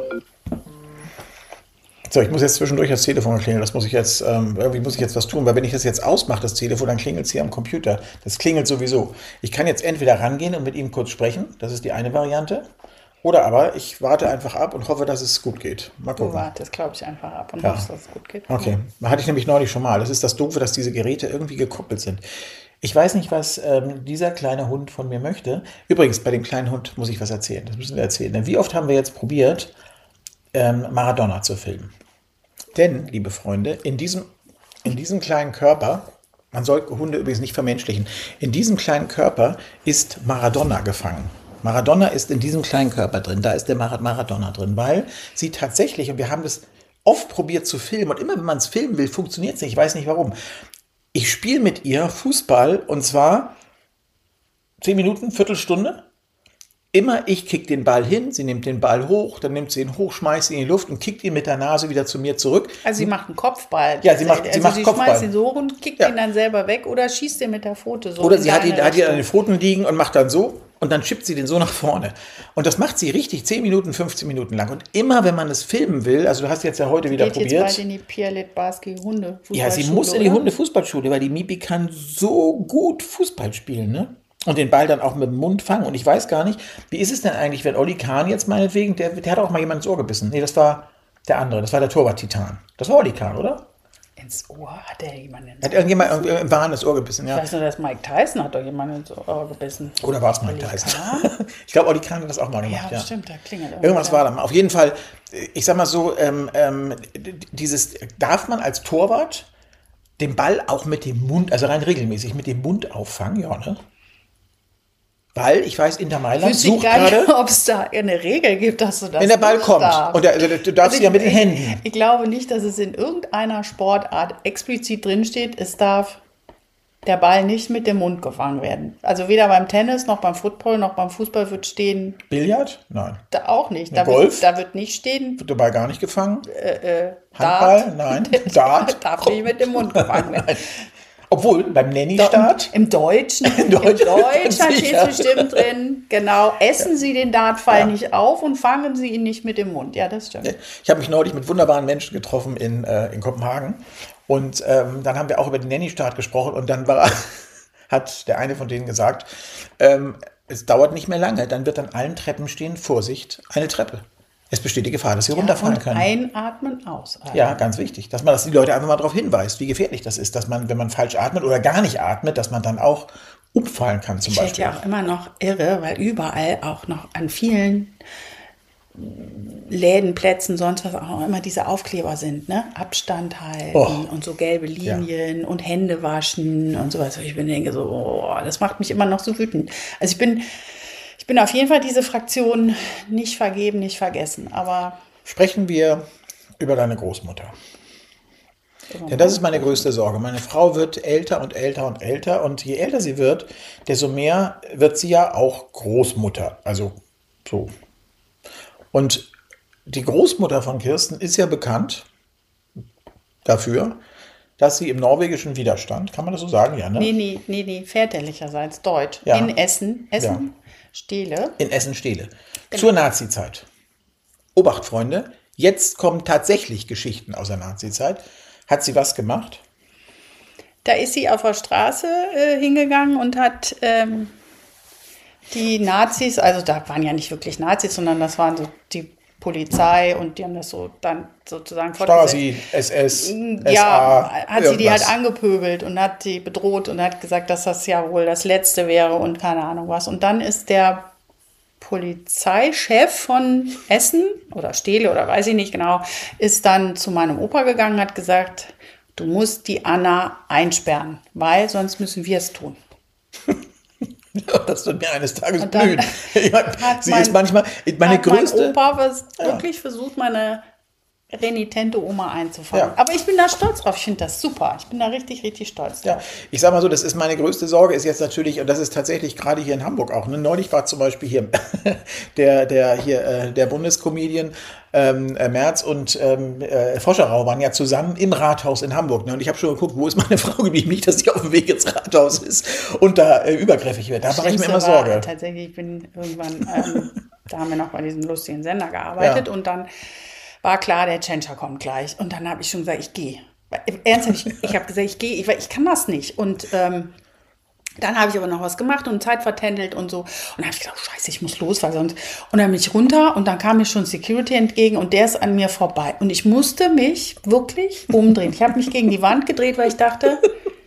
So, ich muss jetzt zwischendurch das Telefon klingeln. Das muss ich jetzt, ähm, irgendwie muss ich jetzt was tun, weil wenn ich das jetzt ausmache, das Telefon, dann klingelt es hier am Computer. Das klingelt sowieso. Ich kann jetzt entweder rangehen und mit ihm kurz sprechen, das ist die eine Variante, oder aber ich warte einfach ab und hoffe, dass es gut geht. Mal Du gucken. wartest, glaube ich, einfach ab und Ja. hoffst, dass es gut geht. Okay, hatte ich nämlich neulich schon mal. Das ist das Doofe, dass diese Geräte irgendwie gekoppelt sind. Ich weiß nicht, was ähm, dieser kleine Hund von mir möchte. Übrigens, bei dem kleinen Hund muss ich was erzählen. Das müssen wir erzählen. Denn wie oft haben wir jetzt probiert, ähm, Maradona zu filmen? Denn, liebe Freunde, in diesem, in diesem kleinen Körper, man soll Hunde übrigens nicht vermenschlichen, in diesem kleinen Körper ist Maradona gefangen. Maradona ist in diesem kleinen Körper drin, da ist der Mar- Maradona drin, weil sie tatsächlich, und wir haben das oft probiert zu filmen, und immer wenn man es filmen will, funktioniert es nicht, ich weiß nicht warum. Ich spiele mit ihr Fußball, und zwar zehn Minuten, Viertelstunde. Immer ich kick den Ball hin, sie nimmt den Ball hoch, dann nimmt sie ihn hoch, schmeißt ihn in die Luft und kickt ihn mit der Nase wieder zu mir zurück. Also sie macht einen Kopfball. Ja, sie macht- sie also macht sie Kopfball. schmeißt ihn so hoch und kickt Ja. ihn dann selber weg oder schießt ihn mit der Pfote so. Oder in sie hat ihn, deine hat ihn an Richtung. den Pfoten liegen und macht dann so und dann schippt sie den so nach vorne. Und das macht sie richtig zehn Minuten, fünfzehn Minuten lang. Und immer, wenn man es filmen will, also du hast jetzt ja heute wieder Geht jetzt bald probiert. in die Pierlet Barski Hunde. Ja, sie muss in die Hundefußballschule, weil die Mipi kann so gut Fußball spielen, ne? Und den Ball dann auch mit dem Mund fangen. Und ich weiß gar nicht, wie ist es denn eigentlich, wenn Olli Kahn jetzt meinetwegen, der, der hat auch mal jemand ins Ohr gebissen. Nee, das war der andere, das war der Torwart-Titan. Das war Olli Kahn, oder? Ins Ohr hat er jemanden ins Hat irgendjemand irgendwie im Wahn ins Ohr gebissen, Ich ja. weiß nur, dass Mike Tyson hat doch jemanden ins Ohr gebissen. Oder war es Mike Olli Tyson? Kahn? Ich glaube, Olli Kahn hat das auch mal Ja, gemacht, ja. stimmt, da klingelt Irgendwas war da mal. Auf jeden Fall, ich sag mal so, ähm, ähm, dieses, darf man als Torwart den Ball auch mit dem Mund, also rein regelmäßig mit dem Mund auffangen, ja, ne? Weil, ich weiß, Inter Mailand Wüsste ich sucht gar nicht, gerade, ob es da eine Regel gibt, dass du das wenn der Ball nicht kommt. darfst. Und der, also, du darfst Also ja mit den ich, Händen. Ich glaube nicht, dass es in irgendeiner Sportart explizit drinsteht, es darf der Ball nicht mit dem Mund gefangen werden. Also weder beim Tennis, noch beim Football, noch beim Fußball wird stehen, Billard? Nein. da auch nicht. Da Golf? wird, da wird nicht stehen, Wird der Ball gar nicht gefangen? Dart. Handball? Nein. Dart? darf nicht mit dem Mund gefangen werden. Obwohl, beim Nanny-Start. Im Deutschen, Im im Deutschen, Deutschen steht sicher. es bestimmt drin, genau, essen Sie den Dartpfeil Ja. nicht auf und fangen Sie ihn nicht mit dem Mund. Ja, das stimmt. Ich habe mich neulich mit wunderbaren Menschen getroffen in, äh, in Kopenhagen. Und ähm, dann haben wir auch über den Nanny-Start gesprochen. Und dann war, hat der eine von denen gesagt, ähm, es dauert nicht mehr lange. Dann wird an allen Treppen stehen, Vorsicht, eine Treppe. Es besteht die Gefahr, dass sie runterfallen und können. einatmen, ausatmen. Ja, ganz wichtig, dass man dass die Leute einfach mal darauf hinweist, wie gefährlich das ist, dass man, wenn man falsch atmet oder gar nicht atmet, dass man dann auch umfallen kann zum Ich werde Beispiel. ja auch immer noch irre, weil überall auch noch an vielen Läden, Plätzen, sonst was auch noch immer diese Aufkleber sind, ne? Abstand halten Oh. und so gelbe Linien und Hände waschen und sowas. Ich bin denke so, oh, das macht mich immer noch so wütend. Also ich bin, ich bin auf jeden Fall diese Fraktion nicht vergeben, nicht vergessen. Aber Sprechen wir über deine Großmutter. Denn das ist meine größte Sorge. Meine Frau wird älter und älter und älter. Und je älter sie wird, desto mehr wird sie ja auch Großmutter. Also so. Und die Großmutter von Kirsten ist ja bekannt dafür, dass sie im norwegischen Widerstand, kann man das so sagen? Ja, ne? nee, nee, nee, nee, väterlicherseits Deutsch. Ja. In Essen, Essen, Stehle. In Essen-Stehle. Zur Nazi-Zeit. Obacht, Freunde, jetzt kommen tatsächlich Geschichten aus der Nazi-Zeit. Hat sie was gemacht? Da ist sie auf der Straße äh, hingegangen und hat ähm, die Nazis, also da waren ja nicht wirklich Nazis, sondern das waren so die Polizei und die haben das so dann sozusagen Stasi, S S, ja, S A, hat irgendwas. sie die halt angepöbelt und hat sie bedroht und hat gesagt, dass das ja wohl das Letzte wäre und keine Ahnung was. Und dann ist der Polizeichef von Essen oder Steele oder weiß ich nicht genau, ist dann zu meinem Opa gegangen, hat gesagt, du musst die Anna einsperren, weil sonst müssen wir es tun. Ja, das wird mir eines Tages Und dann blühen. Ja, sie mein, ist manchmal meine hat größte. Mein Opa vers- Ja. wirklich versucht, meine renitente Oma einzufangen. Ja. Aber ich bin da stolz drauf. Ich finde das super. Ich bin da richtig, richtig stolz drauf. Ja, ich sag mal so, das ist meine größte Sorge, ist jetzt natürlich, und das ist tatsächlich gerade hier in Hamburg auch. Ne? Neulich war zum Beispiel hier der, der, hier, äh, der Bundescomedian ähm, äh, Merz und ähm, äh, Foscherau waren ja zusammen im Rathaus in Hamburg. Ne? Und ich habe schon geguckt, wo ist meine Frau geblieben? Nicht, dass sie auf dem Weg ins Rathaus ist und da äh, übergriffig wird. Da mache ich mir immer Schlimmste war, Sorge. Tatsächlich, ich bin irgendwann, ähm, da haben wir noch bei diesem lustigen Sender gearbeitet Ja. und dann war klar, der Tschentscher kommt gleich. Und dann habe ich schon gesagt, ich gehe. Ernsthaft, ich, ich habe gesagt, ich gehe, ich, ich kann das nicht. Und ähm, dann habe ich aber noch was gemacht und Zeit vertändelt und so. Und dann habe ich gedacht, oh, scheiße, ich muss los, weil sonst... Und dann bin ich runter und dann kam mir schon Security entgegen und der ist an mir vorbei. Und ich musste mich wirklich umdrehen. Ich habe mich gegen die Wand gedreht, weil ich dachte...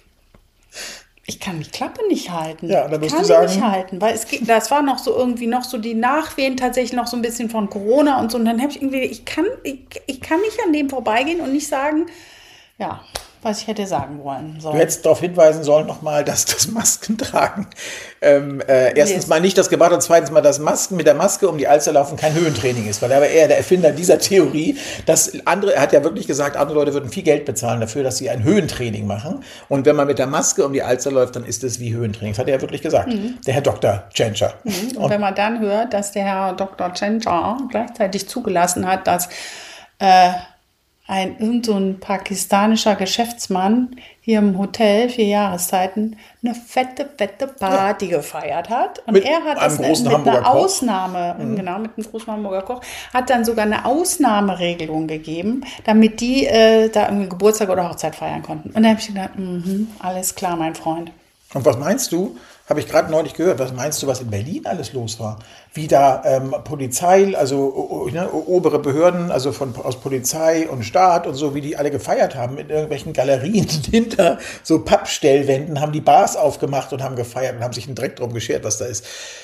Ich kann die Klappe nicht halten. Ja, dann musst ich kann du sagen, die nicht halten, weil es geht, das war noch so irgendwie noch so die Nachwehen tatsächlich noch so ein bisschen von Corona und so. Und dann habe ich irgendwie, ich kann, ich, ich kann nicht an dem vorbeigehen und nicht sagen, ja, was ich hätte sagen wollen. So. Du hättest darauf hinweisen sollen nochmal, dass das Maskentragen ähm, äh, erstens Nee. mal nicht das gebracht und zweitens mal das Masken mit der Maske um die Alster laufen kein Höhentraining ist, weil er war eher der Erfinder dieser Theorie, dass andere, er hat ja wirklich gesagt, andere Leute würden viel Geld bezahlen dafür, dass sie ein Höhentraining machen und wenn man mit der Maske um die Alster läuft, dann ist es wie Höhentraining. Das hat er ja wirklich gesagt, Mhm. der Herr Doktor Tschentscher. Und, und wenn man dann hört, dass der Herr Doktor Tschentscher gleichzeitig zugelassen hat, dass äh, ein irgend so ein pakistanischer Geschäftsmann hier im Hotel vier Jahreszeiten eine fette, fette Party ja. gefeiert hat. Und mit er hat einem das großen mit Hamburger einer Koch. Ausnahme, mhm. genau, mit einem großen Hamburger Koch, hat dann sogar eine Ausnahmeregelung gegeben, damit die äh, da irgendwie Geburtstag oder Hochzeit feiern konnten. Und da habe ich gedacht, mh, alles klar, mein Freund. Und was meinst du, habe ich gerade neulich gehört, was meinst du, was in Berlin alles los war? Wie da ähm, Polizei, also ne, obere Behörden, also von, aus Polizei und Staat und so, wie die alle gefeiert haben, in irgendwelchen Galerien hinter so Pappstellwänden, haben die Bars aufgemacht und haben gefeiert und haben sich einen Dreck drum geschert, was da ist.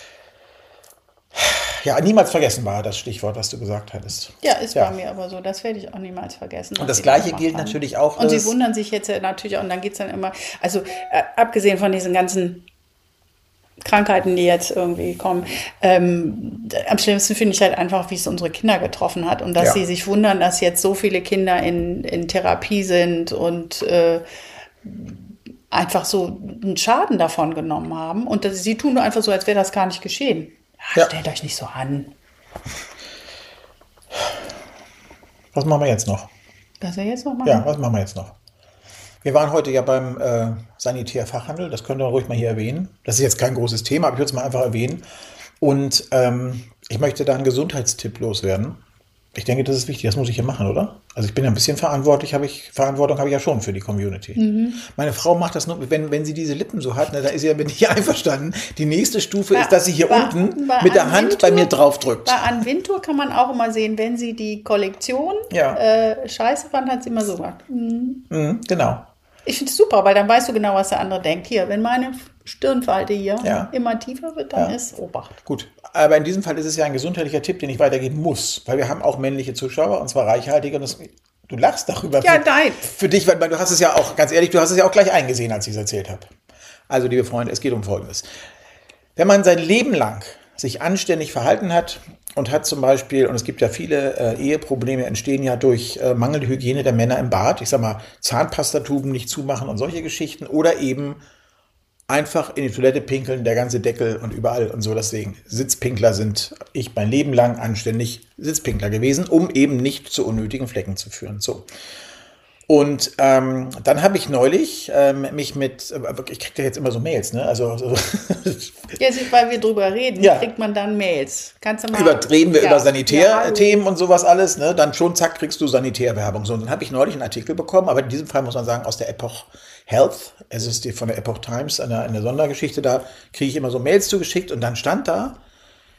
Ja, niemals vergessen war das Stichwort, was du gesagt hattest. Ja, ist ja. bei mir aber so. Das werde ich auch niemals vergessen. Und das Gleiche gilt haben. natürlich auch. Und sie wundern sich jetzt natürlich auch, und dann geht es dann immer, also äh, abgesehen von diesen ganzen Krankheiten, die jetzt irgendwie kommen, ähm, am schlimmsten finde ich halt einfach, wie es unsere Kinder getroffen hat und dass ja. sie sich wundern, dass jetzt so viele Kinder in, in Therapie sind und äh, einfach so einen Schaden davon genommen haben. Und das, sie tun nur einfach so, als wäre das gar nicht geschehen. Ja, ja. Stellt euch nicht so an. Was machen wir jetzt noch? Was wir jetzt noch machen? Ja, was machen wir jetzt noch? Wir waren heute ja beim äh, Sanitärfachhandel, das könnt ihr ruhig mal hier erwähnen. Das ist jetzt kein großes Thema, aber ich würde es mal einfach erwähnen. Und ähm, ich möchte da einen Gesundheitstipp loswerden. Ich denke, das ist wichtig, das muss ich hier machen, oder? Also ich bin ja ein bisschen verantwortlich, habe ich, Verantwortung habe ich ja schon für die Community. Mhm. Meine Frau macht das nur, wenn, wenn sie diese Lippen so hat, ne, da ist sie ja mit nicht einverstanden. Die nächste Stufe bei, ist, dass sie hier bei, unten bei mit der Hand Wintour, bei mir drauf drückt. Bei Anvintour kann man auch immer sehen, wenn sie die Kollektion ja. äh, scheiße fand, hat sie immer so gemacht. Mhm. Mhm, genau. Ich finde es super, weil dann weißt du genau, was der andere denkt. Hier, wenn meine Stirnfalte hier ja. immer tiefer wird, dann ja. ist Obacht. Gut, aber in diesem Fall ist es ja ein gesundheitlicher Tipp, den ich weitergeben muss, weil wir haben auch männliche Zuschauer, und zwar reichhaltige. Und das, du lachst darüber. Ja, für, nein. Für dich, weil du hast es ja auch, ganz ehrlich, du hast es ja auch gleich eingesehen, als ich es erzählt habe. Also, liebe Freunde, es geht um Folgendes. Wenn man sein Leben lang sich anständig verhalten hat und hat zum Beispiel, und es gibt ja viele äh, Eheprobleme, entstehen ja durch äh, mangelnde Hygiene der Männer im Bad, ich sag mal, Zahnpastatuben nicht zumachen und solche Geschichten, oder eben einfach in die Toilette pinkeln, der ganze Deckel und überall und so. Deswegen, Sitzpinkler sind ich mein Leben lang anständig Sitzpinkler gewesen, um eben nicht zu unnötigen Flecken zu führen. So. Und ähm, dann habe ich neulich ähm, mich mit, ich kriege ja jetzt immer so Mails, ne? Also, also jetzt, weil wir drüber reden, ja. kriegt man dann Mails. Kannst du mal überreden wir ja. über Sanitärthemen ja, und sowas alles, ne? Dann schon, zack, kriegst du Sanitärwerbung. So, und dann habe ich neulich einen Artikel bekommen, aber in diesem Fall muss man sagen, aus der Epoch Health, es ist die von der Epoch Times, eine, eine Sondergeschichte, da kriege ich immer so Mails zugeschickt und dann stand da,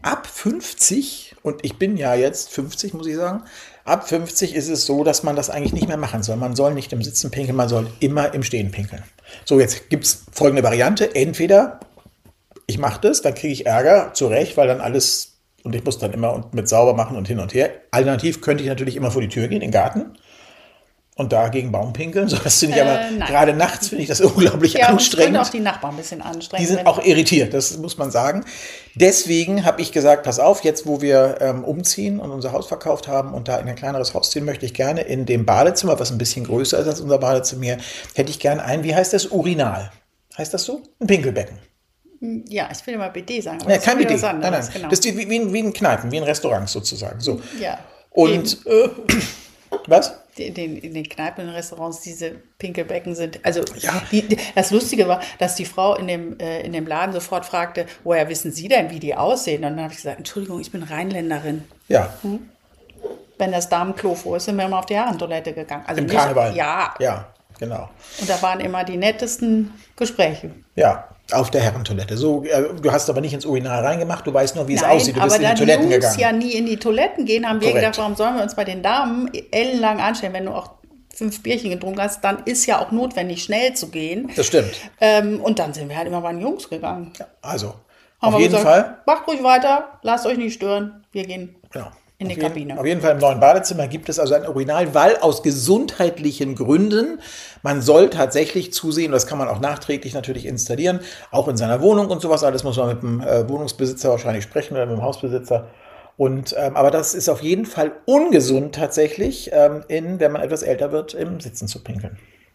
ab fünfzig, und ich bin ja jetzt fünfzig, muss ich sagen, ab fünfzig ist es so, dass man das eigentlich nicht mehr machen soll. Man soll nicht im Sitzen pinkeln, man soll immer im Stehen pinkeln. So, jetzt gibt es folgende Variante. Entweder ich mache das, dann kriege ich Ärger, zu Recht, weil dann alles, und ich muss dann immer mit sauber machen und hin und her. Alternativ könnte ich natürlich immer vor die Tür gehen, in den Garten. Und da gegen Baum pinkeln, so das finde ich äh, aber, nein. gerade nachts finde ich das unglaublich ja, anstrengend. Ja, auch die Nachbarn ein bisschen anstrengend. Die sind auch irritiert, das muss man sagen. Deswegen habe ich gesagt, pass auf, jetzt wo wir ähm, umziehen und unser Haus verkauft haben und da in ein kleineres Haus ziehen, möchte ich gerne in dem Badezimmer, was ein bisschen größer ist als unser Badezimmer, hätte ich gerne ein, wie heißt das, Urinal. Heißt das so? Ein Pinkelbecken. Ja, ich will immer B D sagen. Aber ja, kein B D, nein, nein. Genau. Das ist wie, wie, in, wie in Kneipen, wie in Restaurants sozusagen. So. Ja. Und, äh, was? In den, in den Kneipen und Restaurants diese Pinkelbecken sind. Also ja. die, die, das Lustige war, dass die Frau in dem, äh, in dem Laden sofort fragte, woher wissen Sie denn, wie die aussehen? Und dann habe ich gesagt, Entschuldigung, ich bin Rheinländerin. Ja. Hm? Wenn das Damenklo vor ist, sind wir immer auf die Herrentoilette gegangen. Also Im nicht, Karneval. Ja. Ja, genau. Und da waren immer die nettesten Gespräche. Ja. Auf der Herrentoilette. So, äh, du hast aber nicht ins Urinal reingemacht, du weißt nur, wie es Nein, aussieht. Du aber bist in die da Toiletten die Jungs gegangen. ja nie in die Toiletten gehen, haben wir Korrekt. gedacht, warum sollen wir uns bei den Damen ellenlang anstellen, wenn du auch fünf Bierchen getrunken hast, dann ist ja auch notwendig, schnell zu gehen. Das stimmt. Ähm, und dann sind wir halt immer bei den Jungs gegangen. Ja, also, haben auf jeden gesagt, Fall. Macht ruhig weiter, lasst euch nicht stören, wir gehen Genau. in die auf jeden, Kabine. Auf jeden Fall im neuen Badezimmer gibt es also ein Urinal, weil aus gesundheitlichen Gründen, man soll tatsächlich zusehen, das kann man auch nachträglich natürlich installieren, auch in seiner Wohnung und sowas, alles muss man mit dem äh, Wohnungsbesitzer wahrscheinlich sprechen oder mit dem Hausbesitzer. Und, ähm, aber das ist auf jeden Fall ungesund tatsächlich, ähm, in, wenn man etwas älter wird, im Sitzen zu pinkeln.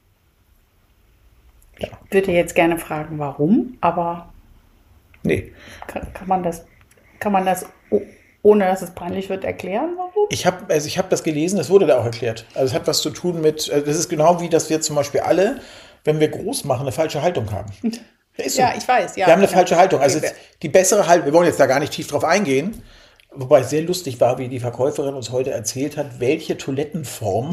Ja. Ich würde jetzt gerne fragen, warum, aber nee. kann, kann man das, kann man das ohne dass es peinlich wird, erklären, warum? Ich habe also ich hab das gelesen, das wurde da auch erklärt. Also es hat was zu tun mit, das ist genau wie, dass wir zum Beispiel alle, wenn wir groß machen, eine falsche Haltung haben. Ist so. Ja, ich weiß. Ja, wir haben eine ja. falsche Haltung. Also die bessere Haltung, wir wollen jetzt da gar nicht tief drauf eingehen, wobei es sehr lustig war, wie die Verkäuferin uns heute erzählt hat, welche Toilettenform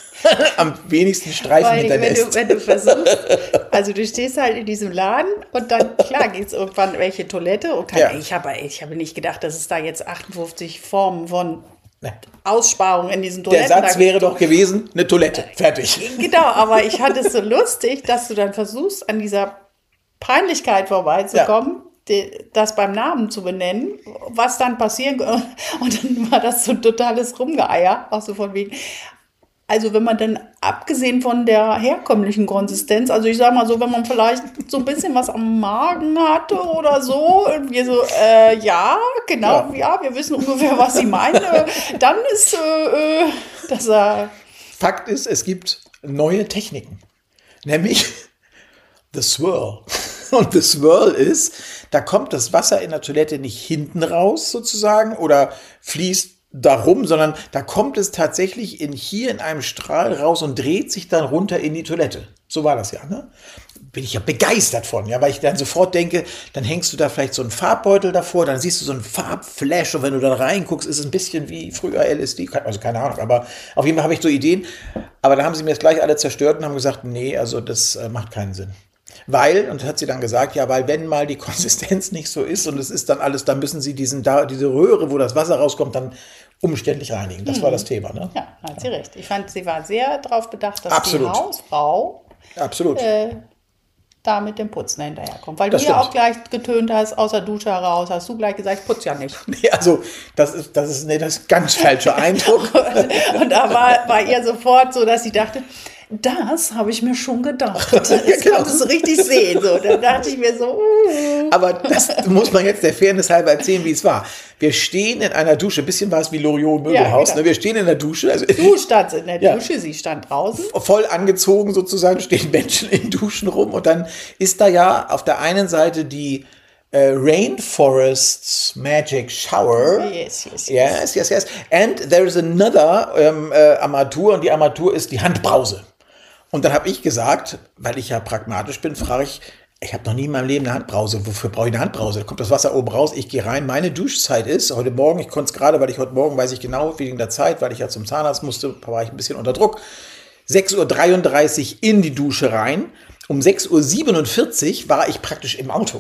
am wenigsten Streifen Weil, hinterlässt. Wenn du, wenn du versuchst, also du stehst halt in diesem Laden und dann, klar, geht es irgendwann welche Toilette. Und kann, Ja. ich, habe, ich habe nicht gedacht, dass es da jetzt achtundfünfzig Formen von Aussparungen in diesen Toiletten Der Satz da wäre gibt. doch gewesen, eine Toilette, fertig. Genau, aber ich fand es so lustig, dass du dann versuchst, an dieser Peinlichkeit vorbeizukommen, die, das beim Namen zu benennen, was dann passieren kann. Und dann war das so ein totales Rumgeeier, auch so von wegen. Also wenn man dann, abgesehen von der herkömmlichen Konsistenz, also ich sag mal so, wenn man vielleicht so ein bisschen was am Magen hatte oder so, und wir so, äh, ja, genau, ja. ja, wir wissen ungefähr, was sie meinen, äh, dann ist äh, das äh, Fakt ist, es gibt neue Techniken, nämlich the swirl. Und the swirl ist, da kommt das Wasser in der Toilette nicht hinten raus sozusagen oder fließt darum, sondern da kommt es tatsächlich in hier in einem Strahl raus und dreht sich dann runter in die Toilette. So war das ja, ne? Bin ich ja begeistert von, ja, weil ich dann sofort denke, dann hängst du da vielleicht so einen Farbbeutel davor, dann siehst du so einen Farbflash und wenn du da reinguckst, ist es ein bisschen wie früher L S D, also keine Ahnung, aber auf jeden Fall habe ich so Ideen. Aber da haben sie mir das gleich alle zerstört und haben gesagt, nee, also das äh, macht keinen Sinn. Weil, und hat sie dann gesagt, ja, weil wenn mal die Konsistenz nicht so ist und es ist dann alles, dann müssen sie diesen da, diese Röhre, wo das Wasser rauskommt, dann umständlich reinigen. Das hm. war das Thema, ne? Ja, hat sie recht. Ich fand, sie war sehr darauf bedacht, dass Absolut. die Hausfrau Absolut. Äh, da mit dem Putzen hinterherkommt. Weil Das du ja stimmt. auch gleich getönt hast, aus der Dusche heraus, hast du gleich gesagt, ich putze ja nicht. Nee, also, das ist, das ist, nee, das ist ganz falscher Eindruck. Und da war, war ihr sofort so, dass sie dachte, das habe ich mir schon gedacht. Das Ja, genau. konntest du richtig sehen. So. Da dachte ich mir so, uh. Aber das muss man jetzt der Fairness halber erzählen, wie es war. Wir stehen in einer Dusche, ein bisschen war es wie Loriot im Möbelhaus, Ja, genau. ne? Wir stehen in der Dusche, also Du standst in der Ja. Dusche, sie stand draußen. voll angezogen sozusagen, stehen Menschen in Duschen rum und dann ist da ja auf der einen Seite die äh, Rainforest Magic Shower. Yes, yes, yes. Yes, yes, yes. And there is another ähm, äh, Armatur und die Armatur ist die Handbrause. Und dann habe ich gesagt, weil ich ja pragmatisch bin, frage ich, ich habe noch nie in meinem Leben eine Handbrause. Wofür brauche ich eine Handbrause? Da kommt das Wasser oben raus, ich gehe rein. Meine Duschzeit ist heute Morgen, ich konnte es gerade, weil ich heute Morgen, weiß ich genau, wegen der Zeit, weil ich ja zum Zahnarzt musste, war ich ein bisschen unter Druck. sechs Uhr dreiunddreißig in die Dusche rein. Um sechs Uhr siebenundvierzig war ich praktisch im Auto.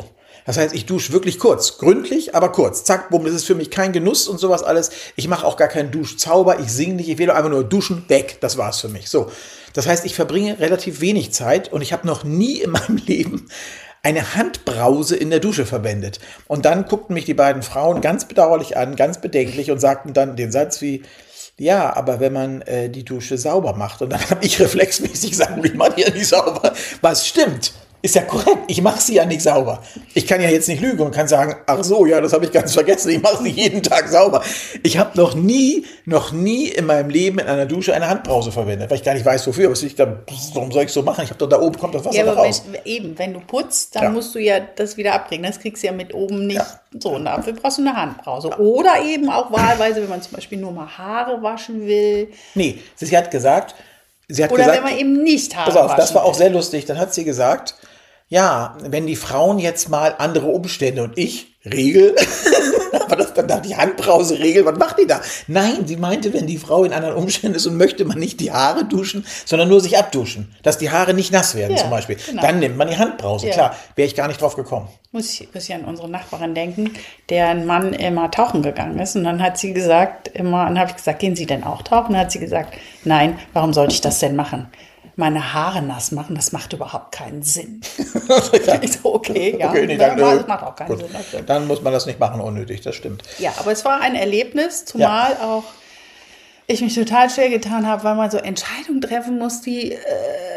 Das heißt, ich dusche wirklich kurz, gründlich, aber kurz. Zack, bumm, das ist für mich kein Genuss und sowas alles. Ich mache auch gar keinen Duschzauber, ich singe nicht, ich will einfach nur duschen, weg. Das war's für mich. So, das heißt, ich verbringe relativ wenig Zeit und ich habe noch nie in meinem Leben eine Handbrause in der Dusche verwendet. Und dann guckten mich die beiden Frauen ganz bedauerlich an, ganz bedenklich und sagten dann den Satz wie, ja, aber wenn man äh, die Dusche sauber macht. Und dann habe ich reflexmäßig gesagt, ich mache die ja nicht sauber. Was stimmt? Ist ja korrekt, ich mache sie ja nicht sauber. Ich kann ja jetzt nicht lügen und kann sagen, ach so, ja, das habe ich ganz vergessen, ich mache sie jeden Tag sauber. Ich habe noch nie, noch nie in meinem Leben in einer Dusche eine Handbrause verwendet, weil ich gar nicht weiß, wofür. Aber ich dann, warum soll ich so machen? Ich habe doch da oben, kommt das Wasser ja, aber raus. Wenn, eben, wenn du putzt, dann ja. musst du ja das wieder abkriegen. Das kriegst du ja mit oben nicht ja. so. Und dafür brauchst du eine Handbrause. Ja. Oder eben auch wahlweise, wenn man zum Beispiel nur mal Haare waschen will. Nee, sie hat gesagt, sie hat Oder gesagt, wenn man eben nicht Haare pass auf, waschen das war auch will. sehr lustig. Dann hat sie gesagt, ja, wenn die Frauen jetzt mal andere Umstände und ich, Regel, aber das dann dachte ich, Handbrause, Regel, was macht die da? Nein, sie meinte, wenn die Frau in anderen Umständen ist und möchte man nicht die Haare duschen, sondern nur sich abduschen, dass die Haare nicht nass werden Ja, zum Beispiel. genau. Dann nimmt man die Handbrause, Ja. klar, wäre ich gar nicht drauf gekommen. Muss ich, muss ich an unsere Nachbarin denken, deren Mann immer tauchen gegangen ist. Und dann hat sie gesagt, immer, dann habe ich gesagt, gehen Sie denn auch tauchen? Dann hat sie gesagt, nein, warum sollte ich das denn machen? Meine Haare nass machen, das macht überhaupt keinen Sinn. ja. Ich so, okay, ja, okay, nee, dann, ja, äh, das macht auch keinen gut. Sinn. Das stimmt. Dann muss man das nicht machen, unnötig, das stimmt. Ja, aber es war ein Erlebnis, zumal auch ich mich total schwer getan habe, weil man so Entscheidungen treffen muss, die äh,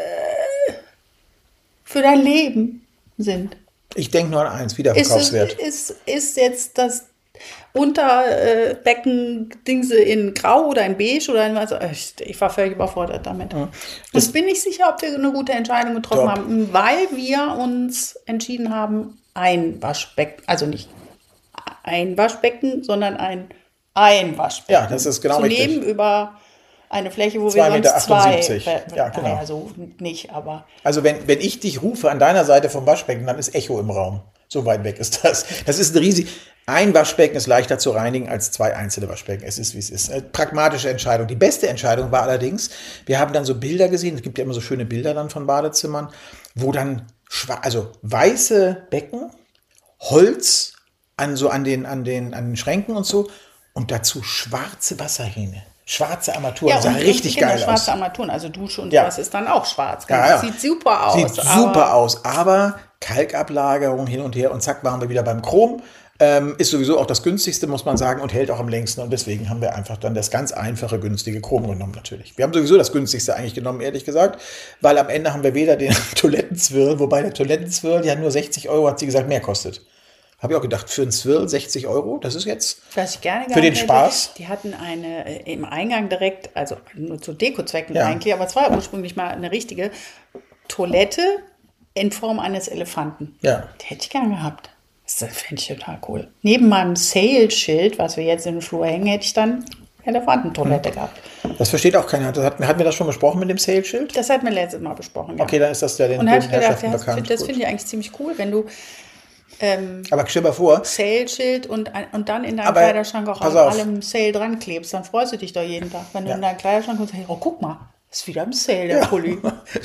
für dein Leben sind. Ich denke nur an eins, Ist, es, Wiederverkaufswert. ist, ist jetzt das Unterbecken-Dingse in Grau oder in Beige oder in was? Ich, ich war völlig überfordert damit. Ja. Ich bin nicht sicher, ob wir eine gute Entscheidung getroffen Top. haben, weil wir uns entschieden haben, ein Waschbecken, also nicht ein Waschbecken, sondern ein Einwaschbecken Ja, das ist genau zu richtig. nehmen über eine Fläche, wo zwei wir Meter sonst zwei, achtundsiebzig. äh, Ja, genau. naja, so nicht, aber Also wenn, wenn ich dich rufe an deiner Seite vom Waschbecken, dann ist Echo im Raum. So weit weg ist das. Das ist ein riesig. Ein Waschbecken ist leichter zu reinigen als zwei einzelne Waschbecken. Es ist, wie es ist. Eine pragmatische Entscheidung. Die beste Entscheidung war allerdings, wir haben dann so Bilder gesehen, es gibt ja immer so schöne Bilder dann von Badezimmern, wo dann schwa- also weiße Becken, Holz an so an den, an den, an den Schränken und so und dazu schwarze Wasserhähne. Schwarze Armaturen, das sah und, richtig und genau, geil schwarze aus. Armaturen, also Dusche und Ja. was ist dann auch schwarz. Ja, ja. Sieht super aus. Sieht super aus, aber Kalkablagerung hin und her und zack, waren wir wieder beim Chrom. Ähm, ist sowieso auch das günstigste, muss man sagen, und hält auch am längsten. Und deswegen haben wir einfach dann das ganz einfache, günstige Chrom genommen natürlich. Wir haben sowieso das günstigste eigentlich genommen, ehrlich gesagt, weil am Ende haben wir weder den Toilettenzwirl, wobei der Toilettenzwirl ja nur sechzig Euro, hat sie gesagt, mehr kostet. Habe ich auch gedacht, für einen Zwirl sechzig Euro, das ist jetzt Was ich gerne für den gehabt hätte, Spaß. Die hatten eine äh, im Eingang direkt, also nur zu Dekozwecken Ja. eigentlich, aber es war ursprünglich mal eine richtige Toilette in Form eines Elefanten. Ja. Die hätte ich gern gehabt. Das fände ich total cool. Neben meinem Sale-Schild, was wir jetzt in den Flur hängen, hätte ich dann Elefantentoilette gehabt. Das versteht auch keiner. Das hat, hatten wir das schon besprochen mit dem Sale-Schild? Das hatten wir letztes Mal besprochen. Ja. Okay, dann ist das ja den, Und den da habe ich gedacht, Herrschaften ja, das, bekannt. das Gut. finde ich eigentlich ziemlich cool, wenn du ähm, Aber stell dir mal vor, Sale-Schild und, und dann in deinem Aber Kleiderschrank auch pass an auf. allem Sale dran klebst, dann freust du dich doch jeden Tag, wenn du Ja. in deinen Kleiderschrank kommst und sagst, oh, guck mal, ist wieder im Sale, der Pulli.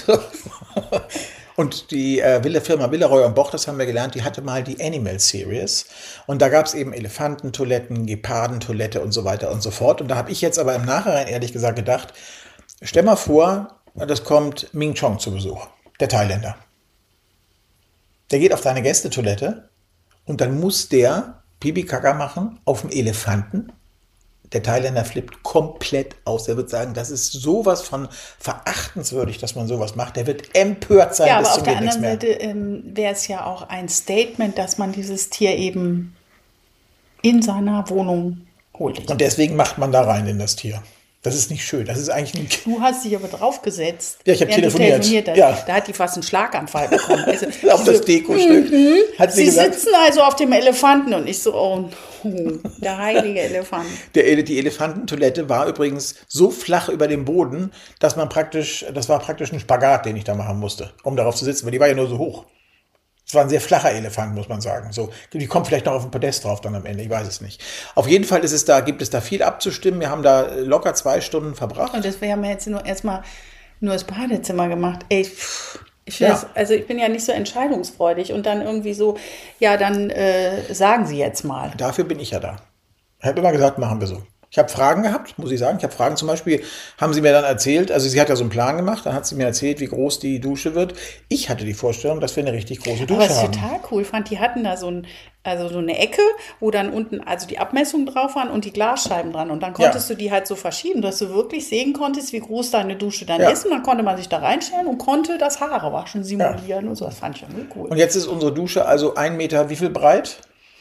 Und die äh, Villa, Firma Villeroy und Boch, das haben wir gelernt, die hatte mal die Animal Series. Und da gab es eben Elefantentoiletten, Gepardentoilette und so weiter und so fort. Und da habe ich jetzt aber im Nachhinein ehrlich gesagt gedacht, stell mal vor, das kommt Ming Chong zu Besuch, der Thailänder. Der geht auf deine Gästetoilette und dann muss der Pipi Kaka machen auf dem Elefanten. Der Thailänder flippt komplett aus. Der wird sagen, das ist sowas von verachtenswürdig, dass man sowas macht. Der wird empört sein Ja, bis aber zum auf der geht nichts anderen mehr. Seite ähm, wäre es ja auch ein Statement, dass man dieses Tier eben in seiner Wohnung holt. Und deswegen macht man da rein in das Tier. Das ist nicht schön. Das ist eigentlich ein Du hast dich aber draufgesetzt. Ja, ich hab während du telefoniert. telefoniert hast. Ja. Da hat die fast einen Schlaganfall bekommen. Also, auf das Dekostück. Hat sie Sie gesagt, sitzen also auf dem Elefanten und ich so, oh, no, der heilige Elefant. der, Ele- die Elefantentoilette war übrigens so flach über dem Boden, dass man praktisch, das war praktisch ein Spagat, den ich da machen musste, um darauf zu sitzen, weil die war ja nur so hoch. Es war ein sehr flacher Elefant, muss man sagen. So, die kommt vielleicht noch auf den Podest drauf dann am Ende, ich weiß es nicht. Auf jeden Fall ist es da, gibt es da viel abzustimmen. Wir haben da locker zwei Stunden verbracht. Und das, wir haben jetzt nur erstmal nur das Badezimmer gemacht. Ey, pff, Ich Ja. das, also ich bin ja nicht so entscheidungsfreudig und dann irgendwie so, ja, dann äh, sagen Sie jetzt mal. Dafür bin ich ja da. Ich habe immer gesagt, machen wir so. Ich habe Fragen gehabt, muss ich sagen. Ich habe Fragen zum Beispiel, haben sie mir dann erzählt, also sie hat ja so einen Plan gemacht, dann hat sie mir erzählt, wie groß die Dusche wird. Ich hatte die Vorstellung, dass wir eine richtig große Dusche Aber was ich haben. total cool fand, die hatten da so, ein, also so eine Ecke, wo dann unten also die Abmessungen drauf waren und die Glasscheiben dran. Und dann konntest Ja. du die halt so verschieben, dass du wirklich sehen konntest, wie groß deine Dusche dann Ja. ist. Und dann konnte man sich da reinstellen und konnte das Haare waschen, simulieren und so. Das fand ich irgendwie cool. Und jetzt ist unsere Dusche also ein Meter, wie viel breit?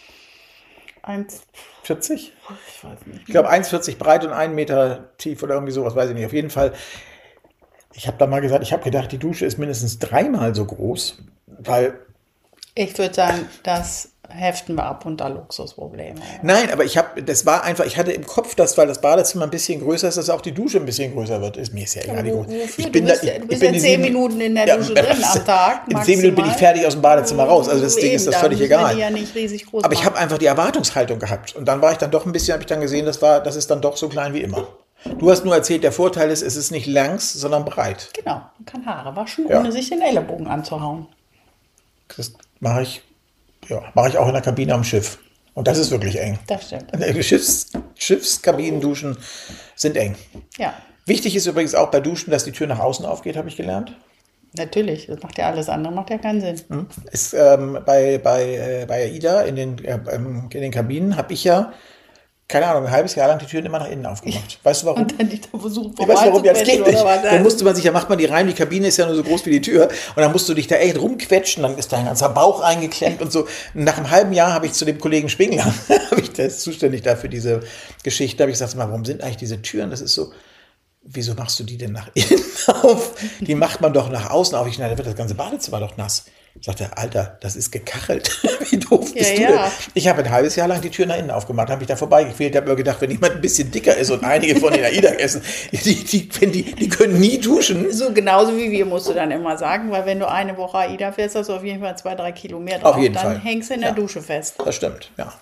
Eins, vierzig? ich weiß nicht. Ich glaube eins Komma vierzig breit und ein Meter tief oder irgendwie sowas, weiß ich nicht. Auf jeden Fall, ich habe da mal gesagt, ich habe gedacht, die Dusche ist mindestens dreimal so groß, weil, Ich würde sagen, das heften wir ab unter Luxusprobleme. nein, aber ich habe, das war einfach, ich hatte im Kopf, dass, weil das Badezimmer ein bisschen größer ist, dass auch die Dusche ein bisschen größer wird. Ist mir ist ja egal, wie Wo- groß. wofür? Ich bin du bist, da, ja- ich, du ich bist bin ja die zehn sieben- Minuten in der Ja, Dusche drin am Tag. In zehn Minuten bin ich fertig aus dem Badezimmer raus. Also das Ding Eben, ist das da völlig müssen wir egal. die ja nicht riesig groß Aber ich machen. habe einfach die Erwartungshaltung gehabt. Und dann war ich dann doch ein bisschen, habe ich dann gesehen, das war, das ist dann doch so klein wie immer. Du hast nur erzählt, der Vorteil ist, es ist nicht langs, sondern breit. Genau, man kann Haare waschen, Ja. ohne sich den Ellenbogen anzuhauen. Das mache ich, ja, mache ich auch in der Kabine am Schiff. Und das ist wirklich eng. Das stimmt. Schiffs, Schiffskabinenduschen sind eng. Ja, Wichtig ist übrigens auch bei Duschen, dass die Tür nach außen aufgeht, habe ich gelernt. natürlich. Das macht ja alles andere, macht ja keinen Sinn. Ist, ähm, bei, bei, äh, bei AIDA in den, äh, ähm, in den Kabinen habe ich ja, keine Ahnung, ein halbes Jahr lang die Türen immer nach innen aufgemacht. Weißt du warum? Und dann die da versucht, Ich weiß warum, ja, das geht nicht. oder was? Dann musste man sich, ja macht man die rein, die Kabine ist ja nur so groß wie die Tür und dann musst du dich da echt rumquetschen, dann ist dein ganzer Bauch eingeklemmt und so. Und nach einem halben Jahr habe ich zu dem Kollegen Spengler, habe ich, der ist zuständig dafür diese Geschichte, habe ich gesagt, mal, warum sind eigentlich diese Türen, das ist so, wieso machst du die denn nach innen auf? Die macht man doch nach außen auf. Ich dachte, da wird das ganze Badezimmer doch nass. Sagt er, Alter, das ist gekachelt. Wie doof bist Ja, du ja. denn? Ich habe ein halbes Jahr lang die Tür nach innen aufgemacht, habe mich da vorbeigequält, habe mir gedacht, wenn jemand ein bisschen dicker ist und einige von den AIDA essen, die, die, wenn die, die können nie duschen. So genauso wie wir, musst du dann immer sagen, weil wenn du eine Woche AIDA fährst, hast du auf jeden Fall zwei, drei Kilo mehr drauf. Auf jeden dann Fall. hängst du in Ja. der Dusche fest. Das stimmt, ja.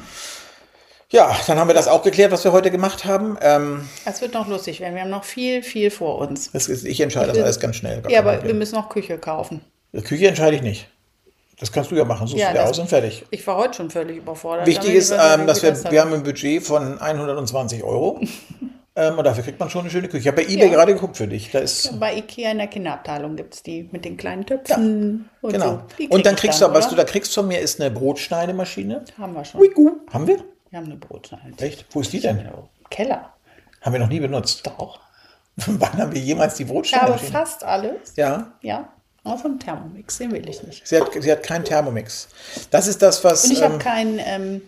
Ja, dann haben wir das auch geklärt, was wir heute gemacht haben. Ähm, Das wird noch lustig werden. Wir haben noch viel, viel vor uns. das ist, ich entscheide das alles ganz schnell. gar Ja, kein aber wir Problem. müssen noch Küche kaufen. Die Küche entscheide ich nicht. Das kannst du ja machen, suchst Ja, du dir das- aus und fertig. Ich war heute schon völlig überfordert. Wichtig damit ist, ich weiß nicht, ähm, wie dass viel wir, das hat. wir haben ein Budget von hundertzwanzig Euro. ähm, und dafür kriegt man schon eine schöne Küche. Ich habe bei eBay Ja. gerade geguckt für dich. Da ist, Bei Ikea in der Kinderabteilung gibt es die mit den kleinen Töpfen. und genau. so. Die Und dann krieg ich kriegst du, was oder? du da kriegst von mir, ist eine Brotschneidemaschine. Haben wir schon. Wigu. Haben wir? Wir haben eine Brotschneide. Echt? Wo ist die denn? Im Keller. Haben wir noch nie benutzt. Doch. Wann haben wir jemals die Ich habe Brotschneidemaschine? fast alles. Ja. Ja. Außer dem Thermomix. Den will ich nicht. Sie hat, sie hat keinen Thermomix. Das ist das, was. Und ich habe ähm, keinen, ähm,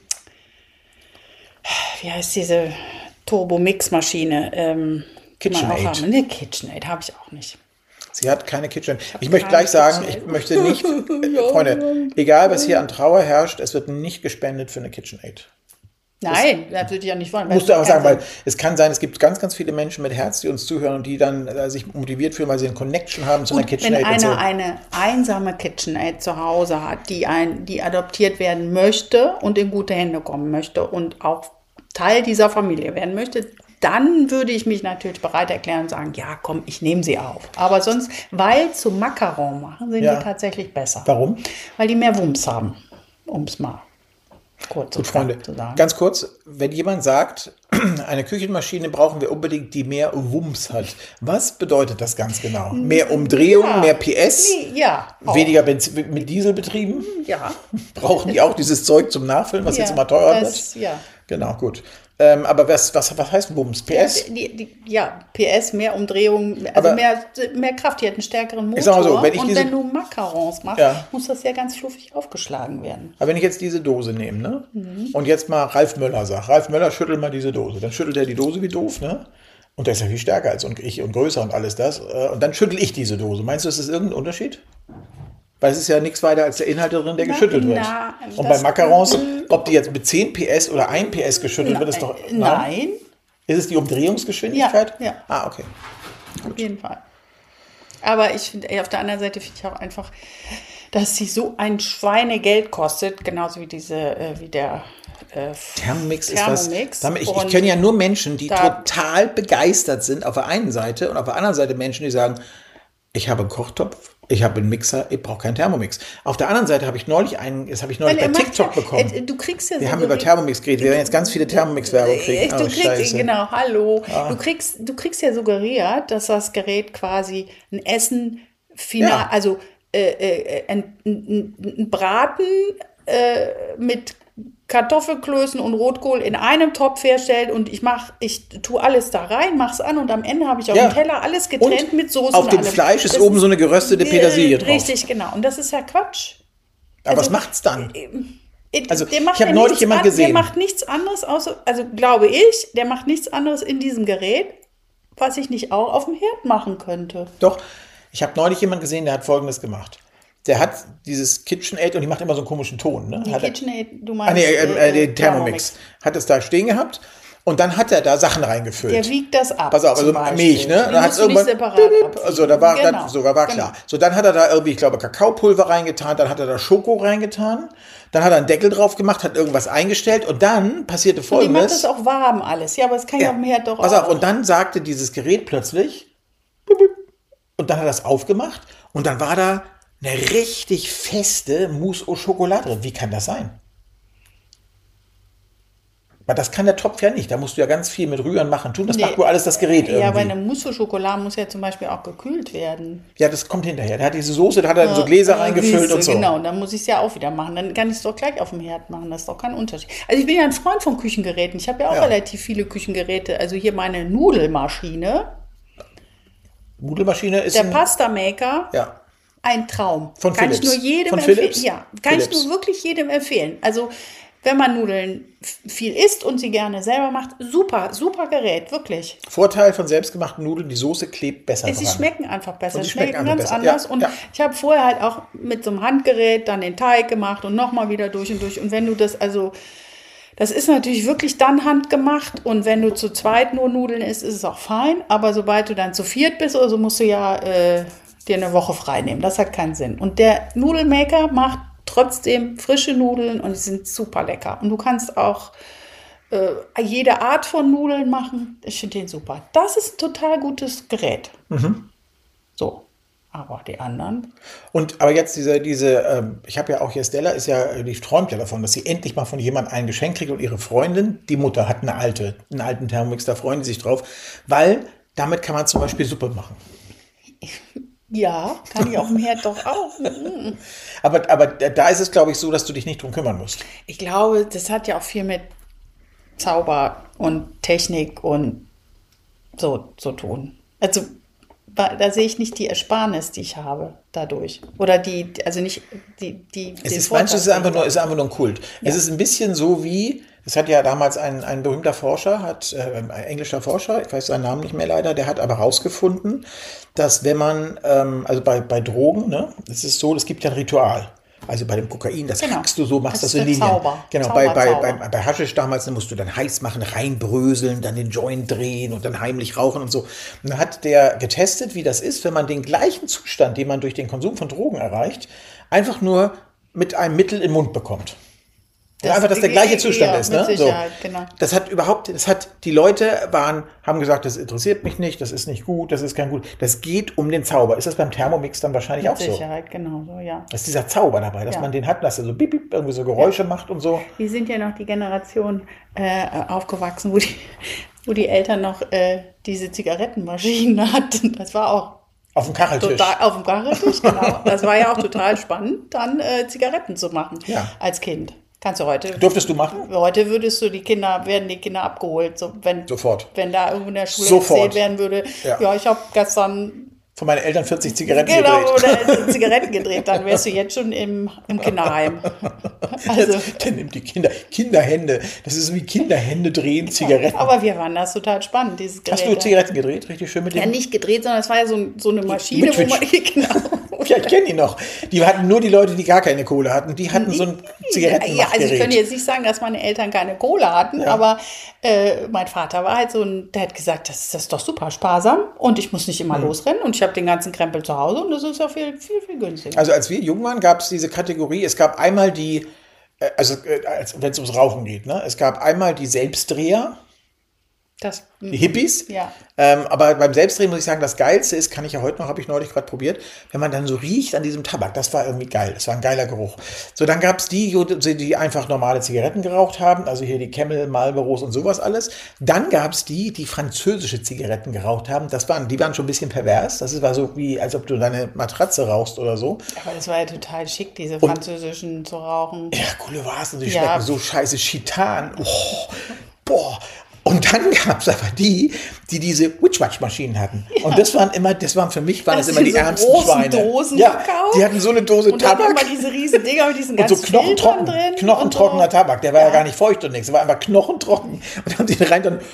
wie heißt diese Turbo-Mix-Maschine? Ähm, die man auch KitchenAid. haben. Ne, KitchenAid habe ich auch nicht. Sie hat keine Kitchen. Ich, hab möchte keine gleich sagen, ich KitchenAid. möchte nicht, äh, Freunde, egal was hier an Trauer herrscht, es wird nicht gespendet für eine KitchenAid. Nein, das würde ich ja nicht wollen. Musst du aber keinen sagen, weil Sinn. es kann sein, es gibt ganz, ganz viele Menschen mit Herz, die uns zuhören und die dann äh, sich motiviert fühlen, weil sie eine Connection haben zu einer Gut, wenn KitchenAid. und so. einer eine einsame KitchenAid zu Hause hat, die, ein, die adoptiert werden möchte und in gute Hände kommen möchte und auch Teil dieser Familie werden möchte, dann würde ich mich natürlich bereit erklären und sagen, ja, komm, ich nehme sie auf. Aber sonst, weil zum Macaron machen, sind Ja. die tatsächlich besser. Warum? Weil die mehr Wumms haben, um es mal kurz Gut, und Freunde, knapp zu sagen. ganz kurz, wenn jemand sagt, eine Küchenmaschine brauchen wir unbedingt, die mehr Wumms hat, was bedeutet das ganz genau? Mehr Umdrehungen, Ja. mehr P S, Nee, ja, auch. weniger Benzin, mit Diesel betrieben? Ja, Brauchen die auch dieses Zeug zum Nachfüllen, was ja, jetzt immer teurer das, wird? ja. Genau, gut. Ähm, aber was, was, was heißt Wumms? P S? Die, die, ja, P S, mehr Umdrehungen, also Aber- mehr, mehr Kraft, die hat einen stärkeren Motor. Ich sag mal so, wenn ich und diese- wenn du Macarons machst, Ja. muss das ja ganz fluffig aufgeschlagen werden. Aber wenn ich jetzt diese Dose nehme, ne? Mhm. Und jetzt mal Ralf Möller sagt, Ralf Möller, schüttel mal diese Dose. Dann schüttelt er die Dose wie doof, ne? Und der ist ja viel stärker als und ich und größer und alles das. Äh, Und dann schüttel ich diese Dose. Meinst du, ist das irgendein Unterschied? Weil es ist ja nichts weiter als der Inhalt darin, der Na, geschüttelt wird. na, Und bei das- Macarons, ob die jetzt mit zehn P S oder ein P S geschüttelt wird, ist doch. Nein, Ist es die Umdrehungsgeschwindigkeit? Ja, ja. Ah, okay. auf jeden Fall. Aber ich finde, ey, auf der anderen Seite finde ich auch einfach, dass sie so ein Schweinegeld kostet, genauso wie diese, äh, wie der äh, Thermomix ist Thermomix. das. Damit, ich ich Und kenne ja nur Menschen, die da- total begeistert sind auf der einen Seite und auf der anderen Seite Menschen, die sagen, Ich habe einen Kochtopf, ich habe einen Mixer, ich brauche keinen Thermomix. Auf der anderen Seite habe ich neulich einen, das habe ich neulich bei TikTok ja, bekommen. Äh, du kriegst ja Wir so haben über Thermomix geredet, wir werden jetzt ganz viele Thermomix-Werbung kriegen. Du oh, kriegst, Scheiße. genau, hallo. Ah. Du kriegst, du kriegst ja suggeriert, dass das Gerät quasi ein Essen final, Ja. also äh, äh, ein, ein, ein Braten äh, mit Kartoffelklößen und Rotkohl in einem Topf herstellt und ich mach, ich tue alles da rein, mach's an und am Ende habe ich auf Ja. dem Teller alles getrennt Und mit Soße. auf und dem allem. Fleisch ist Das oben so eine geröstete Petersilie drauf. Richtig, genau. Und das ist ja Quatsch. Aber was Also, macht's dann? Also, Der macht ich habe ja neulich nichts jemand an, gesehen. Der macht nichts anderes, außer, also glaube ich, der macht nichts anderes in diesem Gerät, was ich nicht auch auf dem Herd machen könnte. Doch, ich habe neulich jemand gesehen, der hat Folgendes gemacht. Der hat dieses KitchenAid und die macht immer so einen komischen Ton. Ne? Die Hat er- KitchenAid, du Ah, meinst nee, äh, äh, äh, den Thermomix. Hat es da stehen gehabt und dann hat er da Sachen reingefüllt. Der wiegt das ab. Pass auf, also zum Beispiel. Milch, ne? Die Dann musst hat's du nicht irgendwann- separat abwiegen. Also da war, genau. dann, so, da war Genau. klar. So, dann hat er da irgendwie, ich glaube, Kakaopulver reingetan, dann hat er da Schoko reingetan, dann hat er einen Deckel drauf gemacht, hat irgendwas eingestellt und dann passierte Und die Folgendes. macht das auch warm alles. Ja, aber das kann ja auf dem Herd doch Pass auch. auf, und dann sagte dieses Gerät plötzlich, und dann hat er das aufgemacht und dann war da eine richtig feste Mousse au Chocolat drin. Wie kann das sein? Weil das kann der Topf ja nicht. Da musst du ja ganz viel mit Rühren machen, tun. Das Nee. macht nur alles das Gerät Ja, aber irgendwie. eine Mousse au Chocolat muss ja zum Beispiel auch gekühlt werden. Ja, das kommt hinterher. Der hat diese Soße, da hat er in so Gläser Ja, reingefüllt siehste, und so. Genau, dann muss ich es ja auch wieder machen. Dann kann ich es doch gleich auf dem Herd machen. Das ist doch kein Unterschied. Also ich bin ja ein Freund von Küchengeräten. Ich habe ja auch Ja. relativ viele Küchengeräte. Also hier meine Nudelmaschine, Nudelmaschine ist der ein, Pasta-Maker, ja. ein Traum. Von kann Philips. ich nur jedem Von empfehlen. Philips? Ja, kann Philips. ich nur wirklich jedem empfehlen. Also wenn man Nudeln f- viel isst und sie gerne selber macht, super, super Gerät, wirklich. Vorteil von selbstgemachten Nudeln, die Soße klebt besser Sie dran. schmecken einfach besser, Und die schmecken, schmecken einfach ganz besser. anders. Ja, und ja. ich habe vorher halt auch mit so einem Handgerät dann den Teig gemacht und nochmal wieder durch und durch. Und wenn du das also, das ist natürlich wirklich dann handgemacht. Und wenn du zu zweit nur Nudeln isst, ist es auch fein. Aber sobald du dann zu viert bist oder so, musst du ja äh, dir eine Woche frei nehmen. Das hat keinen Sinn. Und der Nudelmaker macht trotzdem frische Nudeln und die sind super lecker. Und du kannst auch äh, jede Art von Nudeln machen. Ich finde den super. Das ist ein total gutes Gerät. So, aber die anderen. Und aber jetzt diese, diese, ähm, ich habe ja auch hier Stella, ist ja, die träumt ja davon, dass sie endlich mal von jemandem ein Geschenk kriegt und ihre Freundin, die Mutter, hat eine alte, einen alten Thermomix, da freuen die sich drauf, weil damit kann man zum Beispiel Suppe machen. Ja, kann ich auf dem Herd doch auch. Mhm. Aber, aber da ist es, glaube ich, so, dass du dich nicht drum kümmern musst. Ich glaube, das hat ja auch viel mit Zauber und Technik und so zu tun. Also da da sehe ich nicht die Ersparnis, die ich habe dadurch. Oder die, also nicht die, die Es den ist, Vorteil, manches ist einfach den nur, ich ist einfach nur ein Kult. Es ist ein bisschen so wie, das hat ja damals ein, ein berühmter Forscher, hat, äh, ein englischer Forscher, ich weiß seinen Namen nicht mehr leider, der hat aber rausgefunden, dass wenn man, ähm, also bei, bei Drogen, ne, es ist so, es gibt ja ein Ritual. Also bei dem Kokain, das Genau. hackst du so, machst Das das, ist in der Linien. Zauber. Genau, Zauber, bei, bei, Zauber. bei, bei Haschisch damals, dann musst du dann heiß machen, reinbröseln, dann den Joint drehen und dann heimlich rauchen und so. Und dann hat der getestet, wie das ist, wenn man den gleichen Zustand, den man durch den Konsum von Drogen erreicht, einfach nur mit einem Mittel im Mund bekommt. Und Das- einfach, dass der gleiche ja, Zustand ist. Ne? mit Sicherheit, so. genau. Das hat überhaupt, das hat, die Leute waren, haben gesagt, das interessiert mich nicht, das ist nicht gut, das ist kein gut. Das geht um den Zauber. Ist das beim Thermomix dann wahrscheinlich Mit auch so? Sicherheit, genau so, ja. Das ist dieser Zauber dabei, dass Ja. man den hat, dass er so bip, bip, irgendwie so Geräusche macht und so. Wir sind ja noch die Generation äh, aufgewachsen, wo die, wo die Eltern noch äh, diese Zigarettenmaschinen hatten. Das war auch Auf dem Kacheltisch. total auf dem Kacheltisch, genau. Das war ja auch total spannend, dann äh, Zigaretten zu machen Ja. als Kind. Kannst du heute. Durftest du machen? Heute würdest du die Kinder, werden die Kinder abgeholt, so wenn, Sofort. wenn da irgendwo in der Schule Sofort. erzählt werden würde, Ja. ja, ich habe gestern Von meinen Eltern vierzig Zigaretten genau, gedreht. oder Zigaretten gedreht, dann wärst du jetzt schon im, im Kinderheim. Also, Der nimmt die Kinder, Kinderhände. Das ist wie Kinderhände drehen, Zigaretten. aber wir fanden das total spannend, dieses Gerät. Hast du Zigaretten gedreht? Richtig schön mit Ja, dem? nicht gedreht, sondern es war ja so, so eine Maschine, Mit wo man, Twitch. genau. Ja, ich kenne die noch. Die hatten nur die Leute, die gar keine Kohle hatten. Die hatten so ein Ja, also ich Zigarettenmachgerät. könnte jetzt nicht sagen, dass meine Eltern keine Kohle hatten, Ja. aber äh, mein Vater war halt so ein, der hat gesagt, das, das ist doch super sparsam und ich muss nicht immer Hm. losrennen und ich habe den ganzen Krempel zu Hause und das ist ja viel, viel, viel günstiger. Also als wir jung waren, gab es diese Kategorie. Es gab einmal die, äh, also äh, als- wenn es ums Rauchen geht, ne? Es gab einmal die Selbstdreher. Das, die Hippies. Ja. Ähm, aber beim Selbstdrehen muss ich sagen, das Geilste ist, kann ich ja heute noch, habe ich neulich gerade probiert, wenn man dann so riecht an diesem Tabak. Das war irgendwie geil. Das war ein geiler Geruch. So, dann gab es die, die einfach normale Zigaretten geraucht haben, also hier die Camel, Marlboros und sowas alles. Dann gab es die, die französische Zigaretten geraucht haben. Das waren, die waren schon ein bisschen pervers. Das war so wie, als ob du deine Matratze rauchst oder so. Aber das war ja total schick, diese französischen und, zu rauchen. Ja, coole was. Und die ja. schmecken so scheiße Chitan. Oh, boah. Und dann gab es aber die, die diese Witch-Watch-Maschinen hatten. Ja. Und das waren immer, das waren für mich, waren das, das immer die so ärmsten Schweine. Dosen ja, gekauft. Die hatten so eine Dose und Tabak. Und dann immer diese riesen Dinger mit diesen und ganzen so knochentrocken, drin. knochentrockener und so. Tabak. Der war ja. ja gar nicht feucht und nichts. Der war einfach knochentrocken. Und dann haben sie rein dann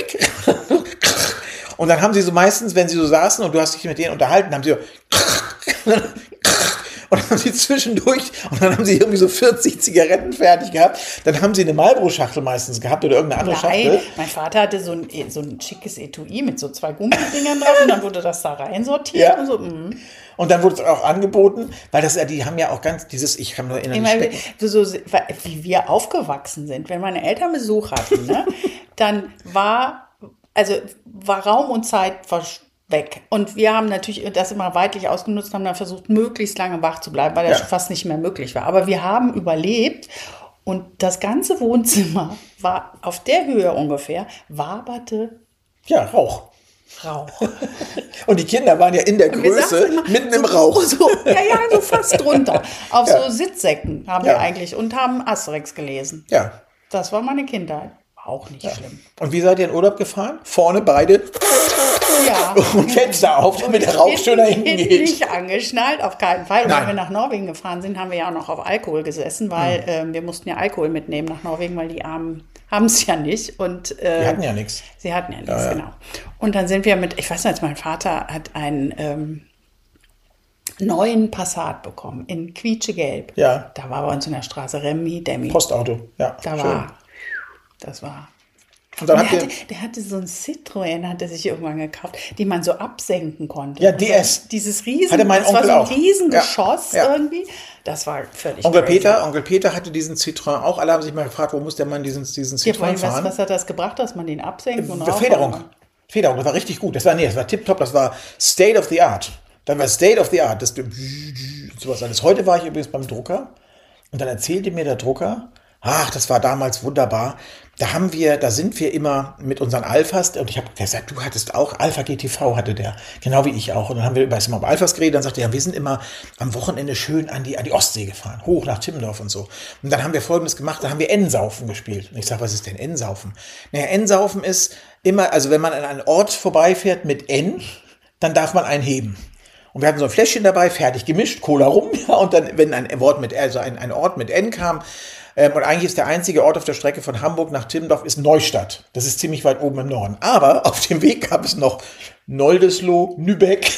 und dann haben sie so meistens, wenn sie so saßen und du hast dich mit denen unterhalten, haben sie so und dann haben sie zwischendurch, und dann haben sie irgendwie so vierzig Zigaretten fertig gehabt. Dann haben sie eine Marlboro-Schachtel meistens gehabt oder irgendeine andere Nein, Schachtel. Mein Vater hatte so ein, so ein schickes Etui mit so zwei Gummidingern drauf und dann wurde das da rein sortiert. Ja. Und, so, mm. und dann wurde es auch angeboten, weil das die haben ja auch ganz dieses, ich kann nur erinnern, ich meine, so, so, wie wir aufgewachsen sind, wenn meine Eltern Besuch hatten, ne, dann war, also war Raum und Zeit versch- weg. Und wir haben natürlich das immer weitlich ausgenutzt, haben dann versucht, möglichst lange wach zu bleiben, weil das ja. fast nicht mehr möglich war. Aber wir haben überlebt und das ganze Wohnzimmer war auf der Höhe ungefähr, waberte ja, Rauch. Rauch. Und die Kinder waren ja in der Größe immer, mitten so, im Rauch. So, ja, ja, so fast drunter. Auf ja. so Sitzsäcken haben ja. wir eigentlich und haben Asterix gelesen. Ja. Das war meine Kindheit. Auch nicht ja. schlimm. Und wie seid ihr in Urlaub gefahren? Vorne beide ja. und Fenster auf, damit der Rauch schön nach hinten geht. Nicht angeschnallt, auf keinen Fall. Und Nein. wenn wir nach Norwegen gefahren sind, haben wir ja auch noch auf Alkohol gesessen, weil mhm. ähm, wir mussten ja Alkohol mitnehmen nach Norwegen, weil die Armen haben es ja nicht. Und, äh, die hatten ja nichts. Sie hatten ja nichts, ja, ja. genau. Und dann sind wir mit, ich weiß nicht, mein Vater hat einen ähm, neuen Passat bekommen, in quietschegelb. Ja. Da war bei uns in der Straße Remi Demi. Postauto, ja. Da schön. war... Das war. Und dann der, habt hatte, ihr der hatte so ein Citroën, hat er sich irgendwann gekauft, den man so absenken konnte. Ja, D S. Also dieses riesen, hatte mein das Onkel war so ein auch. Riesengeschoss ja. Ja. irgendwie. Das war völlig Onkel crazy. Peter, Onkel Peter hatte diesen Citroën auch. Alle haben sich mal gefragt, wo muss der Mann diesen, diesen Citroën ja, fahren? Was, was hat das gebracht, dass man den absenkt? Und Federung. Federung, das war richtig gut. Das war, nee, das war tipptopp, das war State of the Art. Das war State of the Art. Das, sowas alles. Heute war ich übrigens beim Drucker und dann erzählte mir der Drucker, ach, das war damals wunderbar. Da haben wir, da sind wir immer mit unseren Alphas, und ich habe gesagt, du hattest auch, Alpha G T V hatte der, genau wie ich auch. Und dann haben wir über das mal über Alphas geredet, dann sagte er, ja, wir sind immer am Wochenende schön an die, an die Ostsee gefahren, hoch nach Timmendorf und so. Und dann haben wir Folgendes gemacht, da haben wir N-Saufen gespielt. Und ich sage, was ist denn N-Saufen? Naja, N-Saufen ist immer, also wenn man an einen Ort vorbeifährt mit N, dann darf man einen heben. Und wir hatten so ein Fläschchen dabei, fertig gemischt, Cola rum, ja, und dann, wenn ein Wort mit, also ein, ein Ort mit N kam, ähm, und eigentlich ist der einzige Ort auf der Strecke von Hamburg nach Timmendorf ist Neustadt. Das ist ziemlich weit oben im Norden. Aber auf dem Weg gab es noch Noldesloh, Lübeck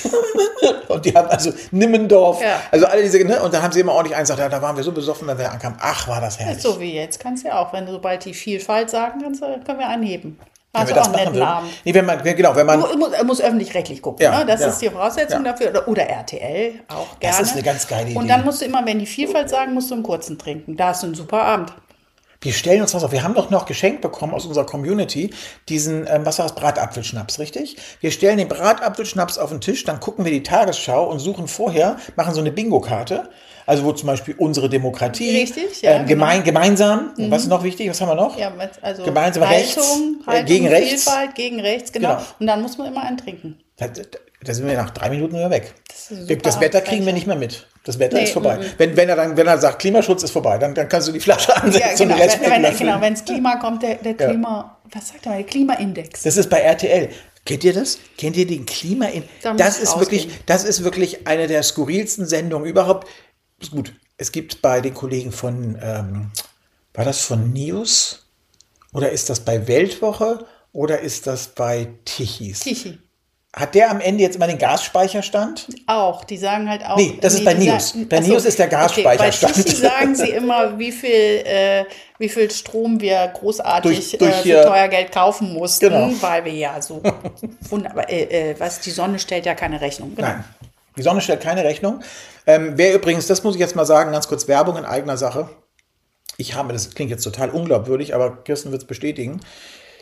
und die haben also Nimmendorf, ja. Also alle diese, ne? Und dann haben sie immer ordentlich eins gesagt, da waren wir so besoffen, wenn wir ankamen. Ach, war das herrlich. So wie jetzt kannst du ja auch, wenn du sobald die Vielfalt sagen kannst, können wir anheben. Wenn Also wir das auch machen würden. Abend. Nee, wenn man, genau, wenn man. Du, muss, muss öffentlich-rechtlich gucken, ja, ne? Das ja. ist die Voraussetzung ja. dafür. Oder, oder R T L auch gerne. Das ist eine ganz geile Idee. Und dann musst du immer, wenn die Vielfalt sagen, musst du einen kurzen trinken. Da hast du einen super Abend. Wir stellen uns was auf. Wir haben doch noch geschenkt bekommen aus unserer Community diesen, ähm, was war das, Bratapfelschnaps, richtig? Wir stellen den Bratapfelschnaps auf den Tisch, dann gucken wir die Tagesschau und suchen vorher, machen so eine Bingo-Karte. Also wo zum Beispiel unsere Demokratie, Richtig, ja, ähm, gemein, genau. gemeinsam, Mhm. was ist noch wichtig, was haben wir noch? Ja, also gemeinsam Haltung, rechts, Haltung, äh, gegen rechts. Vielfalt, gegen rechts, genau. Genau. Und dann muss man immer einen trinken. Da, da, da sind wir nach drei Minuten wieder weg. Das, ist Wir, das Wetter kriegen wir nicht mehr mit. Das Wetter nee, ist vorbei. M-m. Wenn, wenn, er dann, wenn er sagt, Klimaschutz ist vorbei, dann, dann kannst du die Flasche ansetzen ja, genau. und die letzten wenn, wenn, Genau, wenn es Klima kommt, der, der Klima, ja. was sagt er mal, der Klimaindex. Das ist bei R T L. Kennt ihr das? Kennt ihr den Klimaindex? Da das ist wirklich, das ist wirklich eine der skurrilsten Sendungen überhaupt. Ist gut. Es gibt bei den Kollegen von, ähm, war das von News? Oder ist das bei Weltwoche? Oder ist das bei Tichys? Tichy. Hat der am Ende jetzt immer den Gasspeicherstand? Auch, die sagen halt auch... Nee, das nee, ist bei News. Sagen, bei achso, News ist der Gasspeicherstand. Okay, bei Tichy sagen sie immer, wie viel, äh, wie viel Strom wir großartig durch, durch, äh, für teuer Geld kaufen mussten, genau. Weil wir ja so... wunderbar, äh, äh, was, die Sonne stellt ja keine Rechnung. Genau. Nein, die Sonne stellt keine Rechnung. Ähm, wer übrigens, das muss ich jetzt mal sagen, ganz kurz Werbung in eigener Sache. Ich habe, das klingt jetzt total unglaubwürdig, aber Kirsten wird es bestätigen.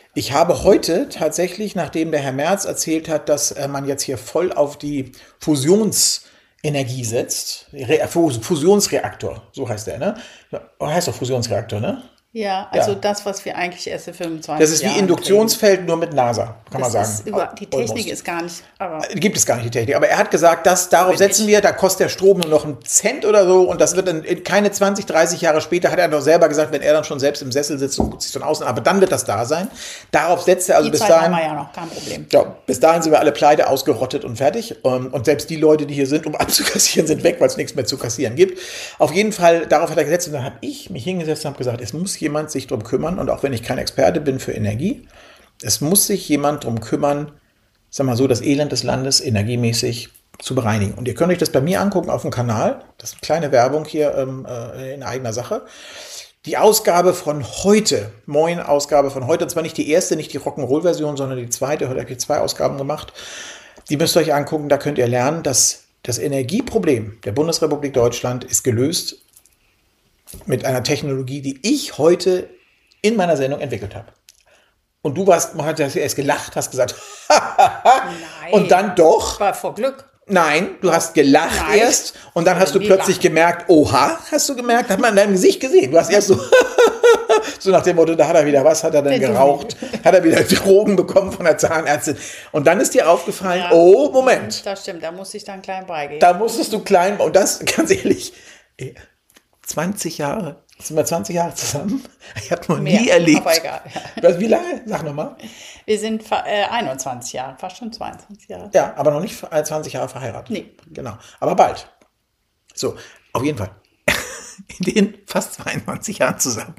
Ich habe heute tatsächlich, nachdem der Herr Merz erzählt hat, dass äh, man jetzt hier voll auf die Fusionsenergie setzt, Re Fusionsreaktor, so heißt der, ne? Heißt doch Fusionsreaktor, ne? Ja, also Ja. das, was wir eigentlich erst in fünfundzwanzig Das ist wie Jahren Induktionsfeld, nur mit NASA, kann man kriegen. Das sagen. ist über, die Technik Almost. ist gar nicht, aber Gibt es gar nicht, die Technik. Aber er hat gesagt, dass darauf Wenn setzen ich- wir, da kostet der Strom nur noch einen Cent oder so und das wird dann in keine zwanzig, dreißig Jahre später, hat er doch selber gesagt, wenn er dann schon selbst im Sessel sitzt und guckt sich von außen, aber dann wird das da sein. Darauf setzt er also die bis Zeit dahin. haben wir ja noch, kein Problem. Ja, bis dahin sind wir alle pleite, ausgerottet und fertig. Und, und selbst die Leute, die hier sind, um abzukassieren, sind weg, weil es nichts mehr zu kassieren gibt. Auf jeden Fall, darauf hat er gesetzt und dann habe ich mich hingesetzt und habe gesagt, es muss jemand sich drum kümmern und auch wenn ich kein Experte bin für Energie, es muss sich jemand drum kümmern, sag mal so, das Elend des Landes energiemäßig zu bereinigen. Und ihr könnt euch das bei mir angucken auf dem Kanal. Das ist eine kleine Werbung hier ähm, äh, in eigener Sache. Die Ausgabe von heute, Moin Ausgabe von heute, und zwar nicht die erste, nicht die Rock'n'Roll-Version, sondern die zweite, heute habe ich zwei Ausgaben gemacht. Die müsst ihr euch angucken, da könnt ihr lernen, dass das Energieproblem der Bundesrepublik Deutschland ist gelöst mit einer Technologie, die ich heute in meiner Sendung entwickelt habe. Und du warst, man hat erst gelacht, hast gesagt, Nein. und dann doch. War vor Glück. Nein, du hast gelacht Nein. erst und dann hast du Nie plötzlich lachen. gemerkt, oha, hast du gemerkt, hat man in deinem Gesicht gesehen. Du hast erst so, so nach dem Motto, da hat er wieder was, hat er denn Der geraucht, hat er wieder Drogen bekommen von der Zahnärztin. Und dann ist dir aufgefallen, Ja. oh, Moment, Das stimmt, da musste ich dann klein beigeben. da musstest du klein, und das, ganz ehrlich, ey, zwanzig Jahre, sind wir zwanzig Jahre zusammen? Ich habe noch Mehr, nie erlebt. aber egal. Was, wie lange? Sag nochmal. Wir sind fa- äh, einundzwanzig Jahre, fast schon zweiundzwanzig Jahre. Ja, aber noch nicht zwanzig Jahre verheiratet. Nee. Genau, aber bald. So, auf jeden Fall. In den fast zweiundzwanzig Jahren zusammen.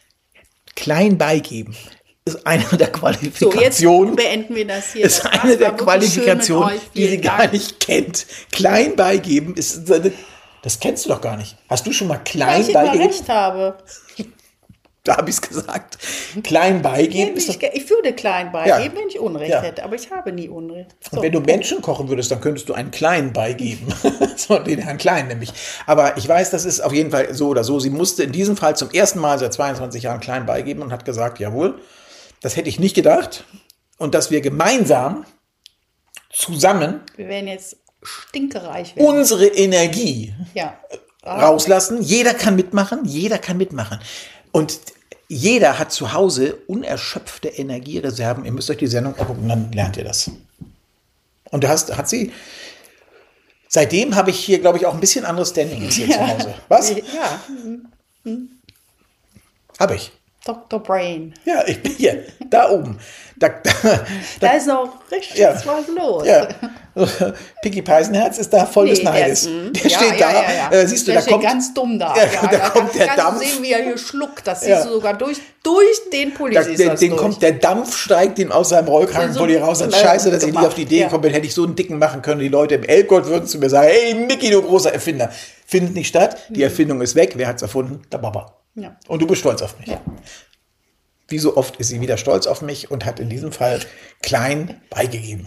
Klein beigeben ist eine der So, jetzt Qualifikationen. beenden wir das hier. ist Das eine war's, der war wirklich schön mit Qualifikationen, euch. die sie Vielen gar Dank. nicht kennt. Klein beigeben ist eine, das kennst du doch gar nicht. Hast du schon mal Weil klein ich immer beigeben? recht habe. Da habe ich es gesagt. Klein beigeben ist Ich, doch, ich würde klein beigeben, wenn ich Unrecht Ja. hätte, aber ich habe nie Unrecht. So. und wenn du Menschen kochen würdest, dann könntest du einen Kleinen beigeben. So, den Herrn Klein nämlich. Aber ich weiß, das ist auf jeden Fall so oder so. Sie musste in diesem Fall zum ersten Mal seit zweiundzwanzig Jahren Klein beigeben und hat gesagt, jawohl, das hätte ich nicht gedacht. Und dass wir gemeinsam zusammen Wir werden jetzt stinkereich werden. unsere Energie ja. rauslassen. Jeder kann mitmachen, jeder kann mitmachen. Und jeder hat zu Hause unerschöpfte Energiereserven. Ihr müsst euch die Sendung angucken, dann lernt ihr das. Und du hast, hat sie, seitdem habe ich hier, glaube ich, auch ein bisschen anderes Standing als hier zu Hause. Was? Ja, Habe ich. Doktor Brain. Ja, ich bin hier, da oben. Da, da, Da ist noch richtig Ja. was los. ja. Piggy Peisenherz ist da voll Nee, des der Neides. ist, mm, Der ja, steht ja, da, ja, ja. Äh, siehst du, der da steht kommt, ganz dumm da. Ja, Ja, da da kommt der kannst Dampf. du sehen, wie er hier schluckt. Das siehst Ja. du sogar durch, durch den Pulli. Da, siehst den, das den durch. kommt der Dampf, steigt ihm aus seinem Rollkragenpulli So- raus. Und so- scheiße, dass ich nicht gemacht. auf die Idee Ja. gekommen bin, hätte ich so einen dicken machen können. Die Leute im Elbgold würden zu mir sagen, hey Micky, du großer Erfinder. Findet nicht statt, die Erfindung ist weg. Wer hat's erfunden? Der Papa. Ja. Und du bist stolz auf mich. Ja. Wie so oft ist sie wieder stolz auf mich und hat in diesem Fall klein beigegeben.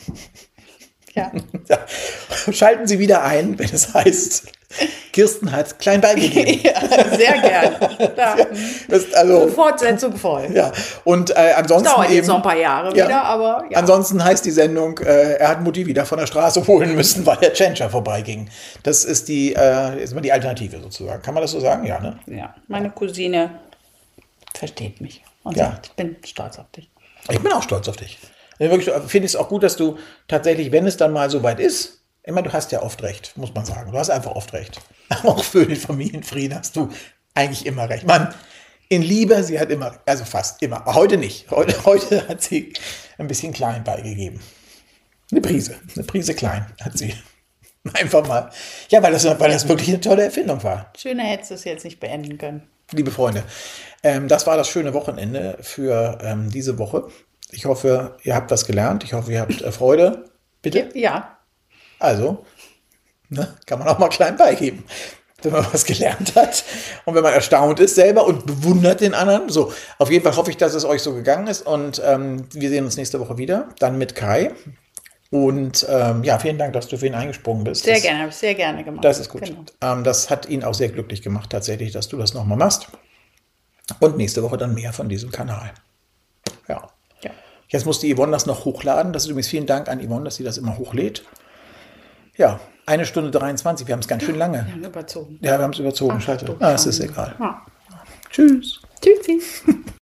Ja. Ja. Schalten Sie wieder ein, wenn es heißt, Kirsten hat klein beigegeben. ja, sehr gerne. Ja. Das ist also, Fortsetzung folgt. ja. Und äh, ansonsten Dauert eben, jetzt noch ein paar Jahre Ja. wieder, aber ja. Ansonsten heißt die Sendung, äh, er hat Mutti wieder von der Straße holen müssen, weil der Tschentscher vorbeiging. Das ist die, äh, ist mal die Alternative sozusagen. Kann man das so sagen? Ja, ne? ja. Meine Cousine versteht mich und Ja. sagt, ich bin stolz auf dich. Ich bin auch stolz auf dich. Ich wirklich- finde es auch gut, dass du tatsächlich, wenn es dann mal so weit ist, immer, du hast ja oft recht, muss man sagen. Du hast einfach oft recht. Auch für den Familienfrieden hast du eigentlich immer recht. Mann, in Liebe, sie hat immer, also fast immer, heute nicht. Heute, heute hat sie ein bisschen klein beigegeben. Eine Prise, eine Prise klein hat sie. Einfach mal. Ja, weil das, weil das wirklich eine tolle Erfindung war. Schöner hättest du es jetzt nicht beenden können. Liebe Freunde, ähm, das war das schöne Wochenende für ähm, diese Woche. Ich hoffe, ihr habt was gelernt. Ich hoffe, ihr habt äh, Freude. Bitte? Ja, Also, ne, kann man auch mal klein beigeben, wenn man was gelernt hat. Und wenn man erstaunt ist selber und bewundert den anderen. So, auf jeden Fall hoffe ich, dass es euch so gegangen ist. Und ähm, wir sehen uns nächste Woche wieder. Dann mit Kai. Und ähm, ja, vielen Dank, dass du für ihn eingesprungen bist. sehr das, gerne, habe ich sehr gerne gemacht. Das ist gut. Genau. Ähm, das hat ihn auch sehr glücklich gemacht, tatsächlich, dass du das nochmal machst. Und nächste Woche dann mehr von diesem Kanal. Ja. Ja. Jetzt muss die Yvonne das noch hochladen. Das ist übrigens vielen Dank an Yvonne, dass sie das immer hochlädt. Ja, eine Stunde dreiundzwanzig. Wir haben es ganz schön lange. Wir haben überzogen. Ja, wir haben es überzogen. Ach, Scheiße. du Ah, es ist Schande. egal. Ja. Tschüss. Tschüssi.